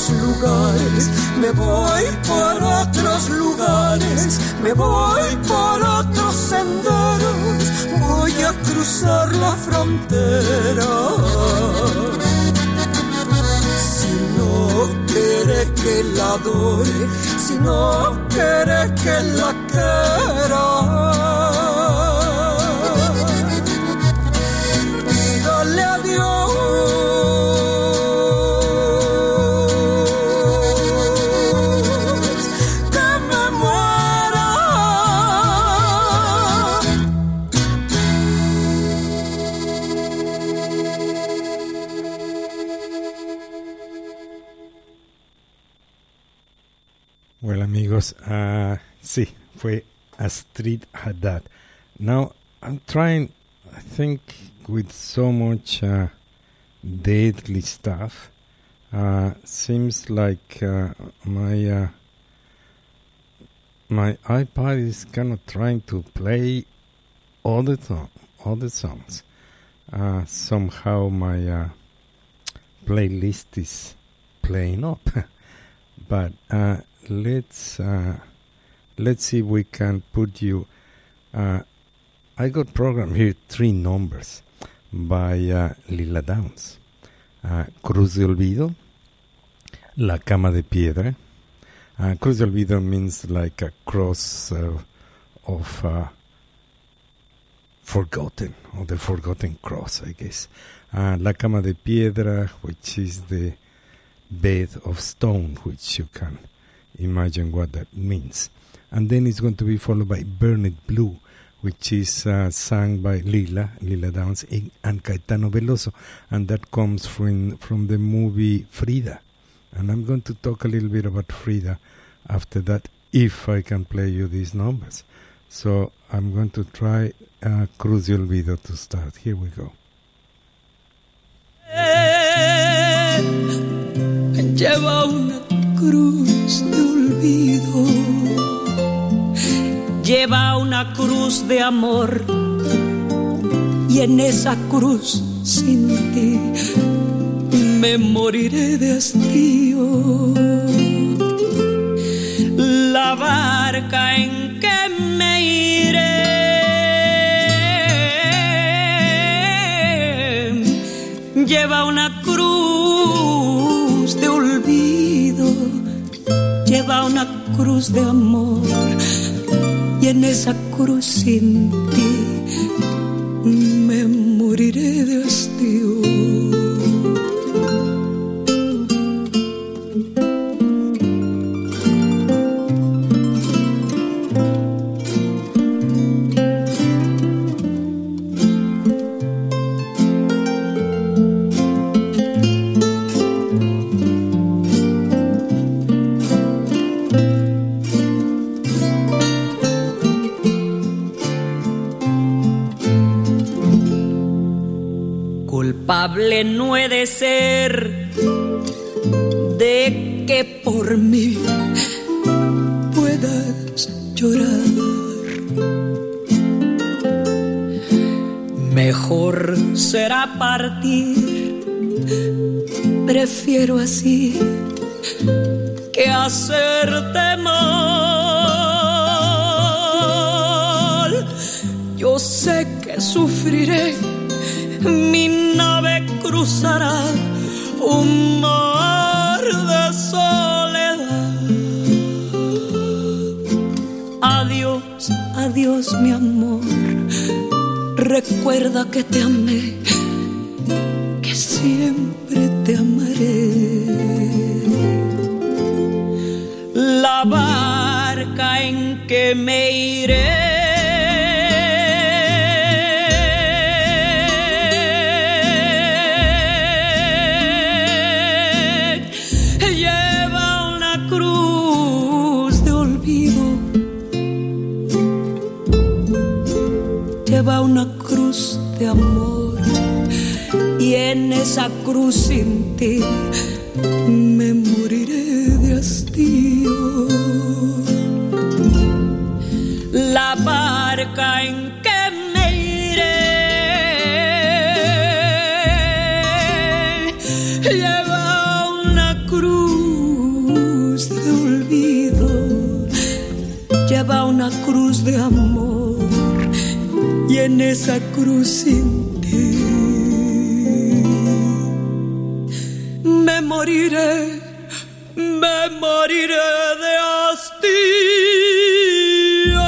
Speaker 12: otros lugares, me voy por otros lugares, me voy por otros senderos, voy a cruzar la frontera. Si no quiere que la adore, si no quiere que la quiera, dígale adiós.
Speaker 1: Well, amigos, sí, fue Astrid Haddad. Now, I'm trying, I think, with so much deadly stuff, seems like my iPod is kind of trying to play all the songs. Somehow my playlist is playing up, but let's see if we can put you. I got programmed here 3 numbers by Lila Downs. Cruz de Olvido, La Cama de Piedra. Cruz de Olvido means like a cross of forgotten, or the forgotten cross, I guess. La Cama de Piedra, which is the bed of stone, which you can imagine what that means. And then it's going to be followed by Burn It Blue, which is sung by Lila Downs and Caetano Veloso, and that comes from the movie Frida. And I'm going to talk a little bit about Frida after that, if I can play you these numbers. So I'm going to try Cruz de Olvido to start. Here we go.
Speaker 13: Lleva una cruz de olvido, lleva una cruz de amor, y en esa cruz sin ti me moriré de hastío. La barca en que me iré lleva una cruz de olvido, lleva una cruz de amor, y en esa cruz sin ti me moriré de hastío. Culpable no he de ser de que por mí puedas llorar. Mejor será partir, prefiero así que hacerte mal. Yo sé que sufriré, mi nave cruzará un mar de soledad. Adiós, adiós mi amor, recuerda que te amé, que siempre te amaré. La barca en que me iré lleva una cruz de amor, y en esa cruz sin ti me moriré de hastío. La barca en que me iré lleva una cruz esa cruz sin ti. Me moriré de hastío.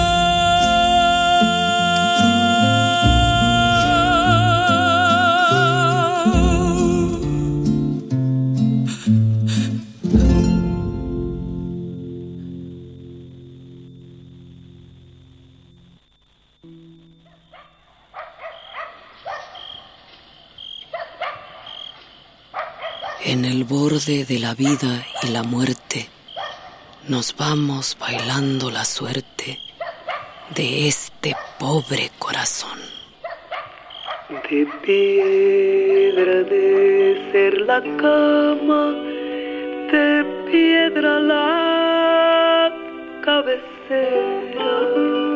Speaker 14: En el borde de la vida y la muerte, nos vamos bailando la suerte de este pobre corazón.
Speaker 13: De piedra de ser la cama, de piedra la cabecera,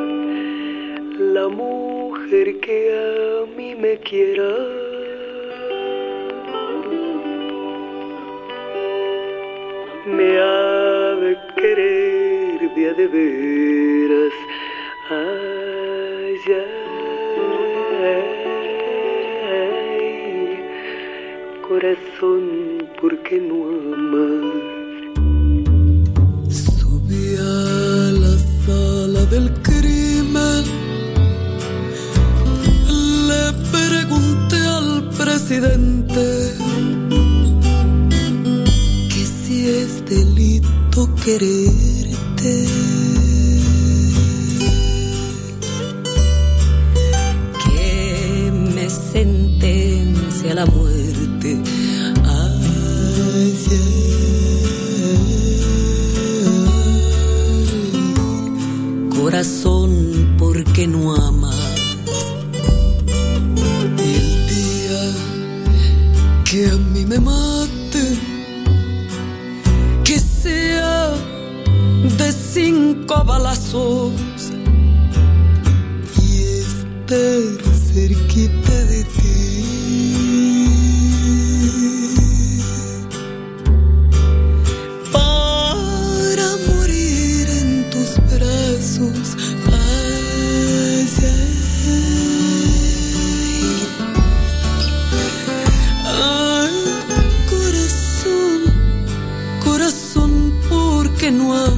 Speaker 13: la mujer que a mí me quiera. Me ha de querer de veras. Ay, ay, corazón, ¿por qué no amas? Subí a la sala del crimen, le pregunté al presidente es delito quererte. Que me sentencia a la muerte. Ay, corazón, ¿por qué no amas? El día que a mí me maten, de 5 balazos y estar cerquita de ti, para morir en tus brazos. Ay, ay, corazón, corazón, ¿por qué no amas?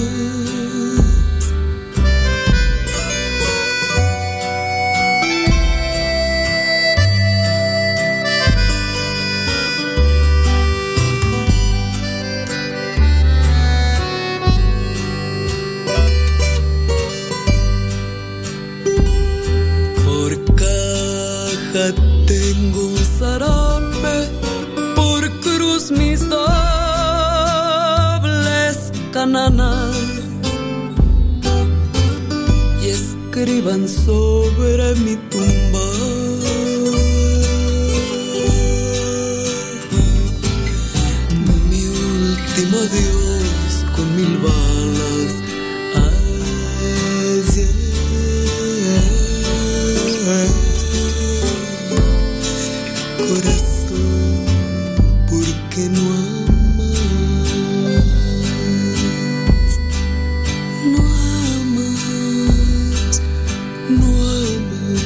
Speaker 13: Por caja tengo un zarape, por cruz mis dobles cananas, y escriban sobre mi tumba mi último adiós con 1000 balas. Ay, corazón, ¿por qué no amas? No amas, no amas.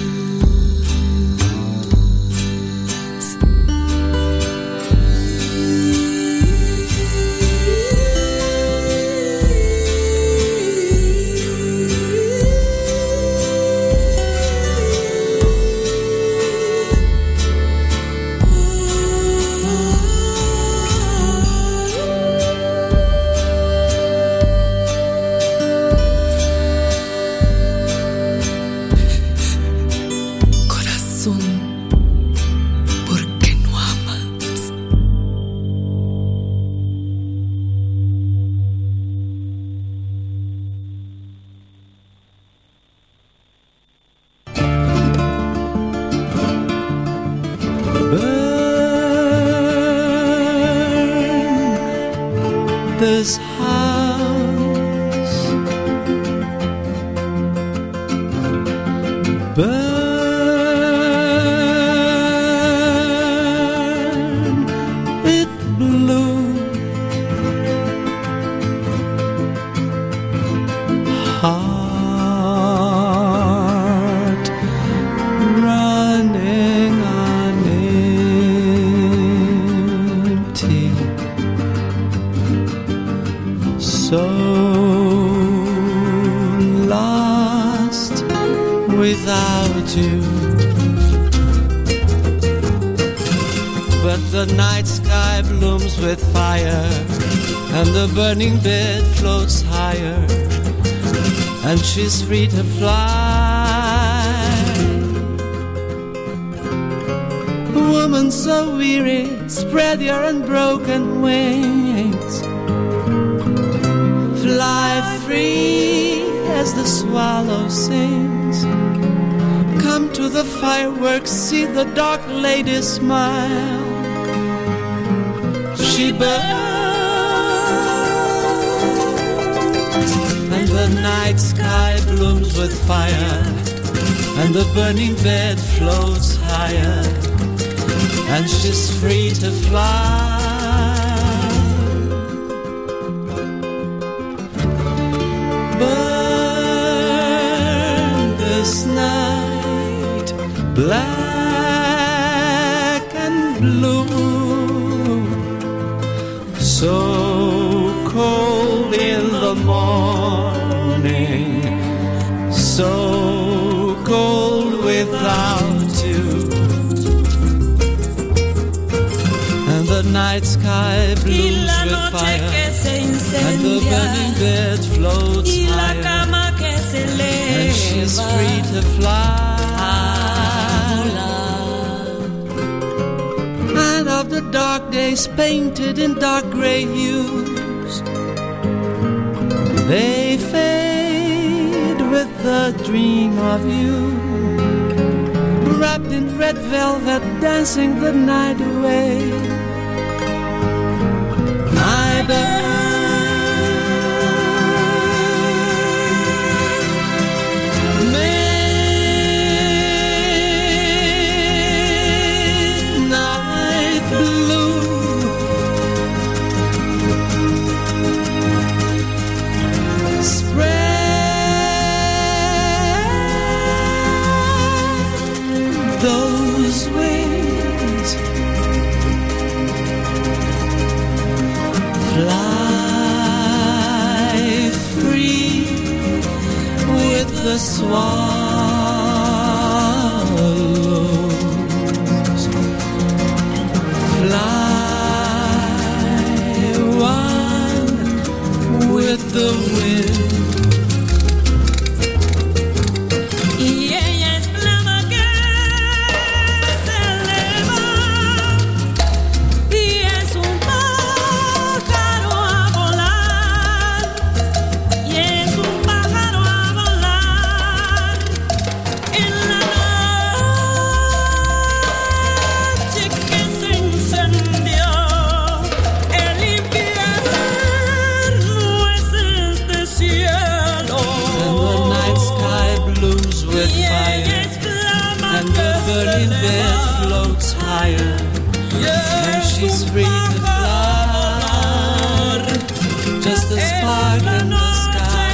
Speaker 15: This house, burn it blue, heart without you. But the night sky blooms with fire, and the burning bed floats higher, and she's free to fly. Woman so weary, spread your unbroken wings. Fly free as the swallow sings. Come to the fireworks, see the dark lady smile. She burns, and the night sky blooms with fire, and the burning bed floats higher, and she's free to fly. Burn this night, black and blue, so cold in the morning, so cold without you. And the night sky blooms with fire, and the burning bed floats higher, and she's free to fly. And of the dark days painted in dark gray hues, they fade with the dream of you, wrapped in red velvet, dancing the night away. I burn, midnight blue, spread those wings. Fly free with the swallows. Fly one with the wind.
Speaker 6: Y ella es flama que se eleva, y es un pájaro a volar, y es un pájaro a volar en la noche que se incendió. El infierno es este cielo.
Speaker 15: And the night sky blooms with
Speaker 6: Y ella
Speaker 15: fire,
Speaker 6: es flama
Speaker 15: and
Speaker 6: que
Speaker 15: the
Speaker 6: se
Speaker 15: burning bed
Speaker 6: eleva.
Speaker 15: floats higher, and she's free to fly. Just a spark in the sky,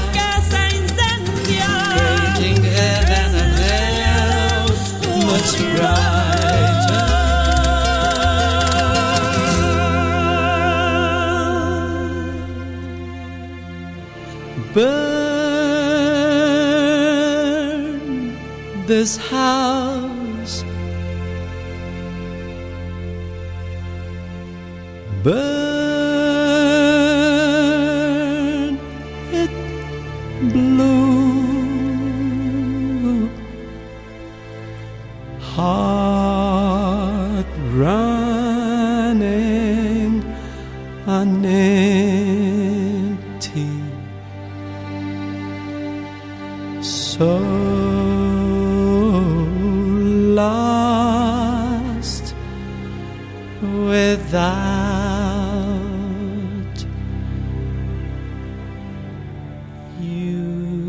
Speaker 15: creating heaven and hell much brighter. Burn this house, burn it blue, heart running on empty, so lost without you.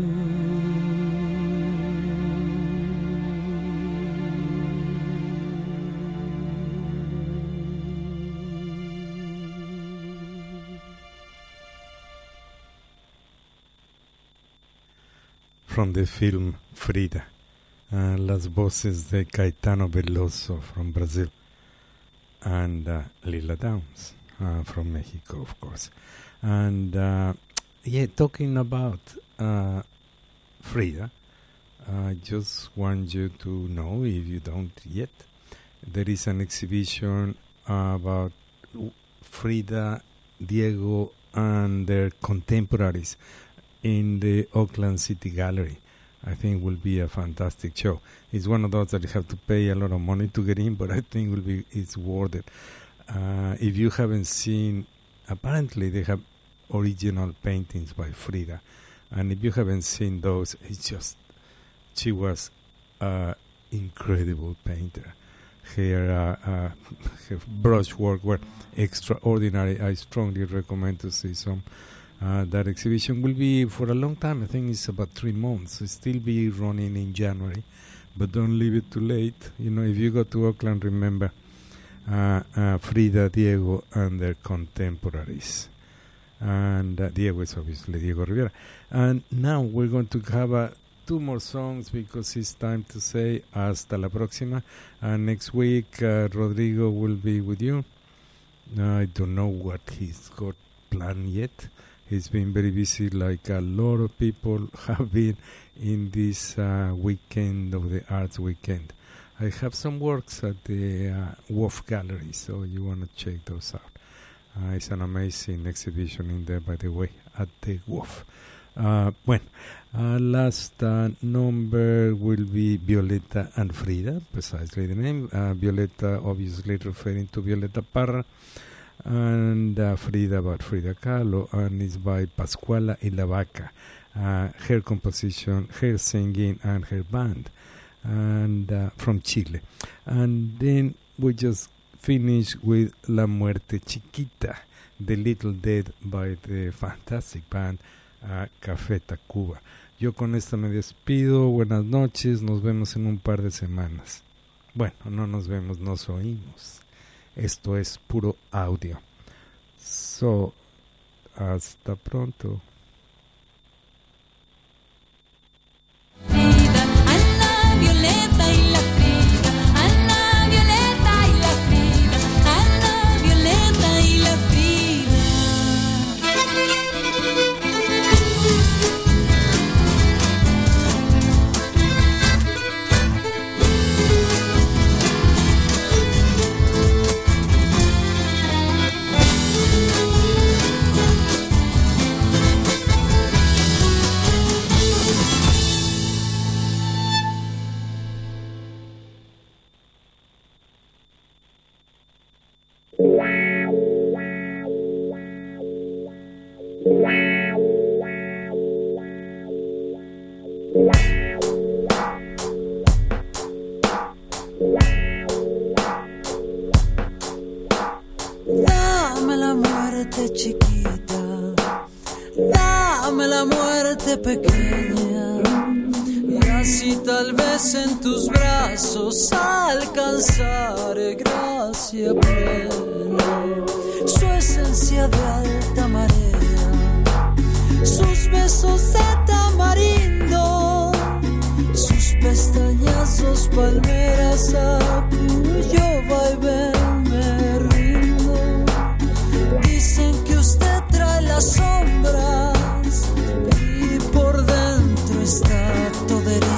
Speaker 1: From the film Frida, las voces de Caetano Veloso from Brazil, and Lila Downs from Mexico, of course. And yeah, talking about Frida, I just want you to know, if you don't yet, there is an exhibition about Frida, Diego, and their contemporaries in the Oakland City Gallery. I think will be a fantastic show. It's one of those that you have to pay a lot of money to get in, but I think it's worth it. If you haven't seen, apparently they have original paintings by Frida, and if you haven't seen those, it's just, she was an incredible painter. Her brushwork were extraordinary. I strongly recommend to see some. That exhibition will be for a long time. I think it's about 3 months. It'll still be running in January, but don't leave it too late. You know, if you go to Oakland, remember Frida, Diego, and their contemporaries. And Diego is obviously Diego Rivera. And now we're going to have 2 more songs because it's time to say hasta la próxima. Next week, Rodrigo will be with you. I don't know what he's got planned yet. He's been very busy, like a lot of people have been in this weekend of the Arts Weekend. I have some works at the WOF Gallery, so you want to check those out. It's an amazing exhibition in there, by the way, at the WOF. Last number will be Violeta and Frida, precisely the name. Violeta obviously referring to Violeta Parra, and Frida about Frida Kahlo, and it's by Pascuala y la Vaca. Her composition, her singing, and her band, and from Chile. And then we just finish with La Muerte Chiquita, The Little Dead, by the fantastic band Café Tacuba. Yo con esta me despido. Buenas noches, nos vemos en un par de semanas. Bueno, no nos vemos, nos oímos. Esto es puro audio. So, hasta pronto.
Speaker 6: Frida, a la Violeta y la Frida, a la Violeta y la Frida, a la Violeta y la Frida.
Speaker 13: Dame la muerte chiquita, dame la muerte pequeña, y así tal vez en tus brazos alcanzaré gracia plena, su esencia de alta marea, sus besos de tamarindo, sus pestañazos palmeras a cuyo vaivén me rindo. Dicen que usted trae las sombras y por dentro está toda herida.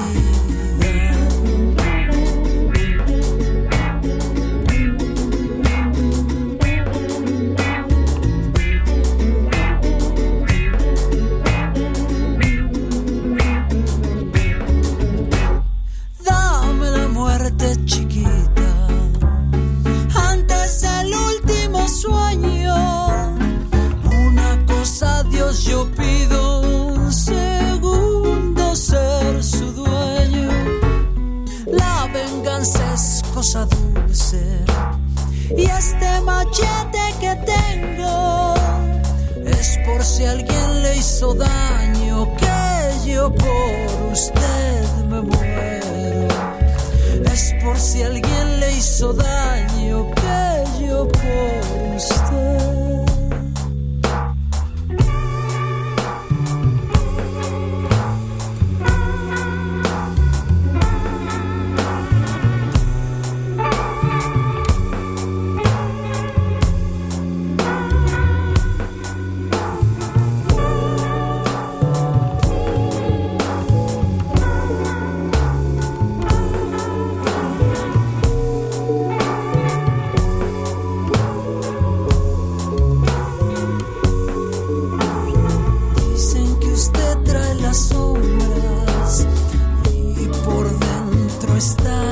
Speaker 13: Dame la muerte chiquita, antes del último sueño. Una cosa a Dios yo pido, un segundo ser su dueño. La venganza es cosa dulce y este machete que tengo es por si alguien le hizo daño, que yo por usted me muero. Es por si alguien le hizo daño, que yo por usted.
Speaker 16: está.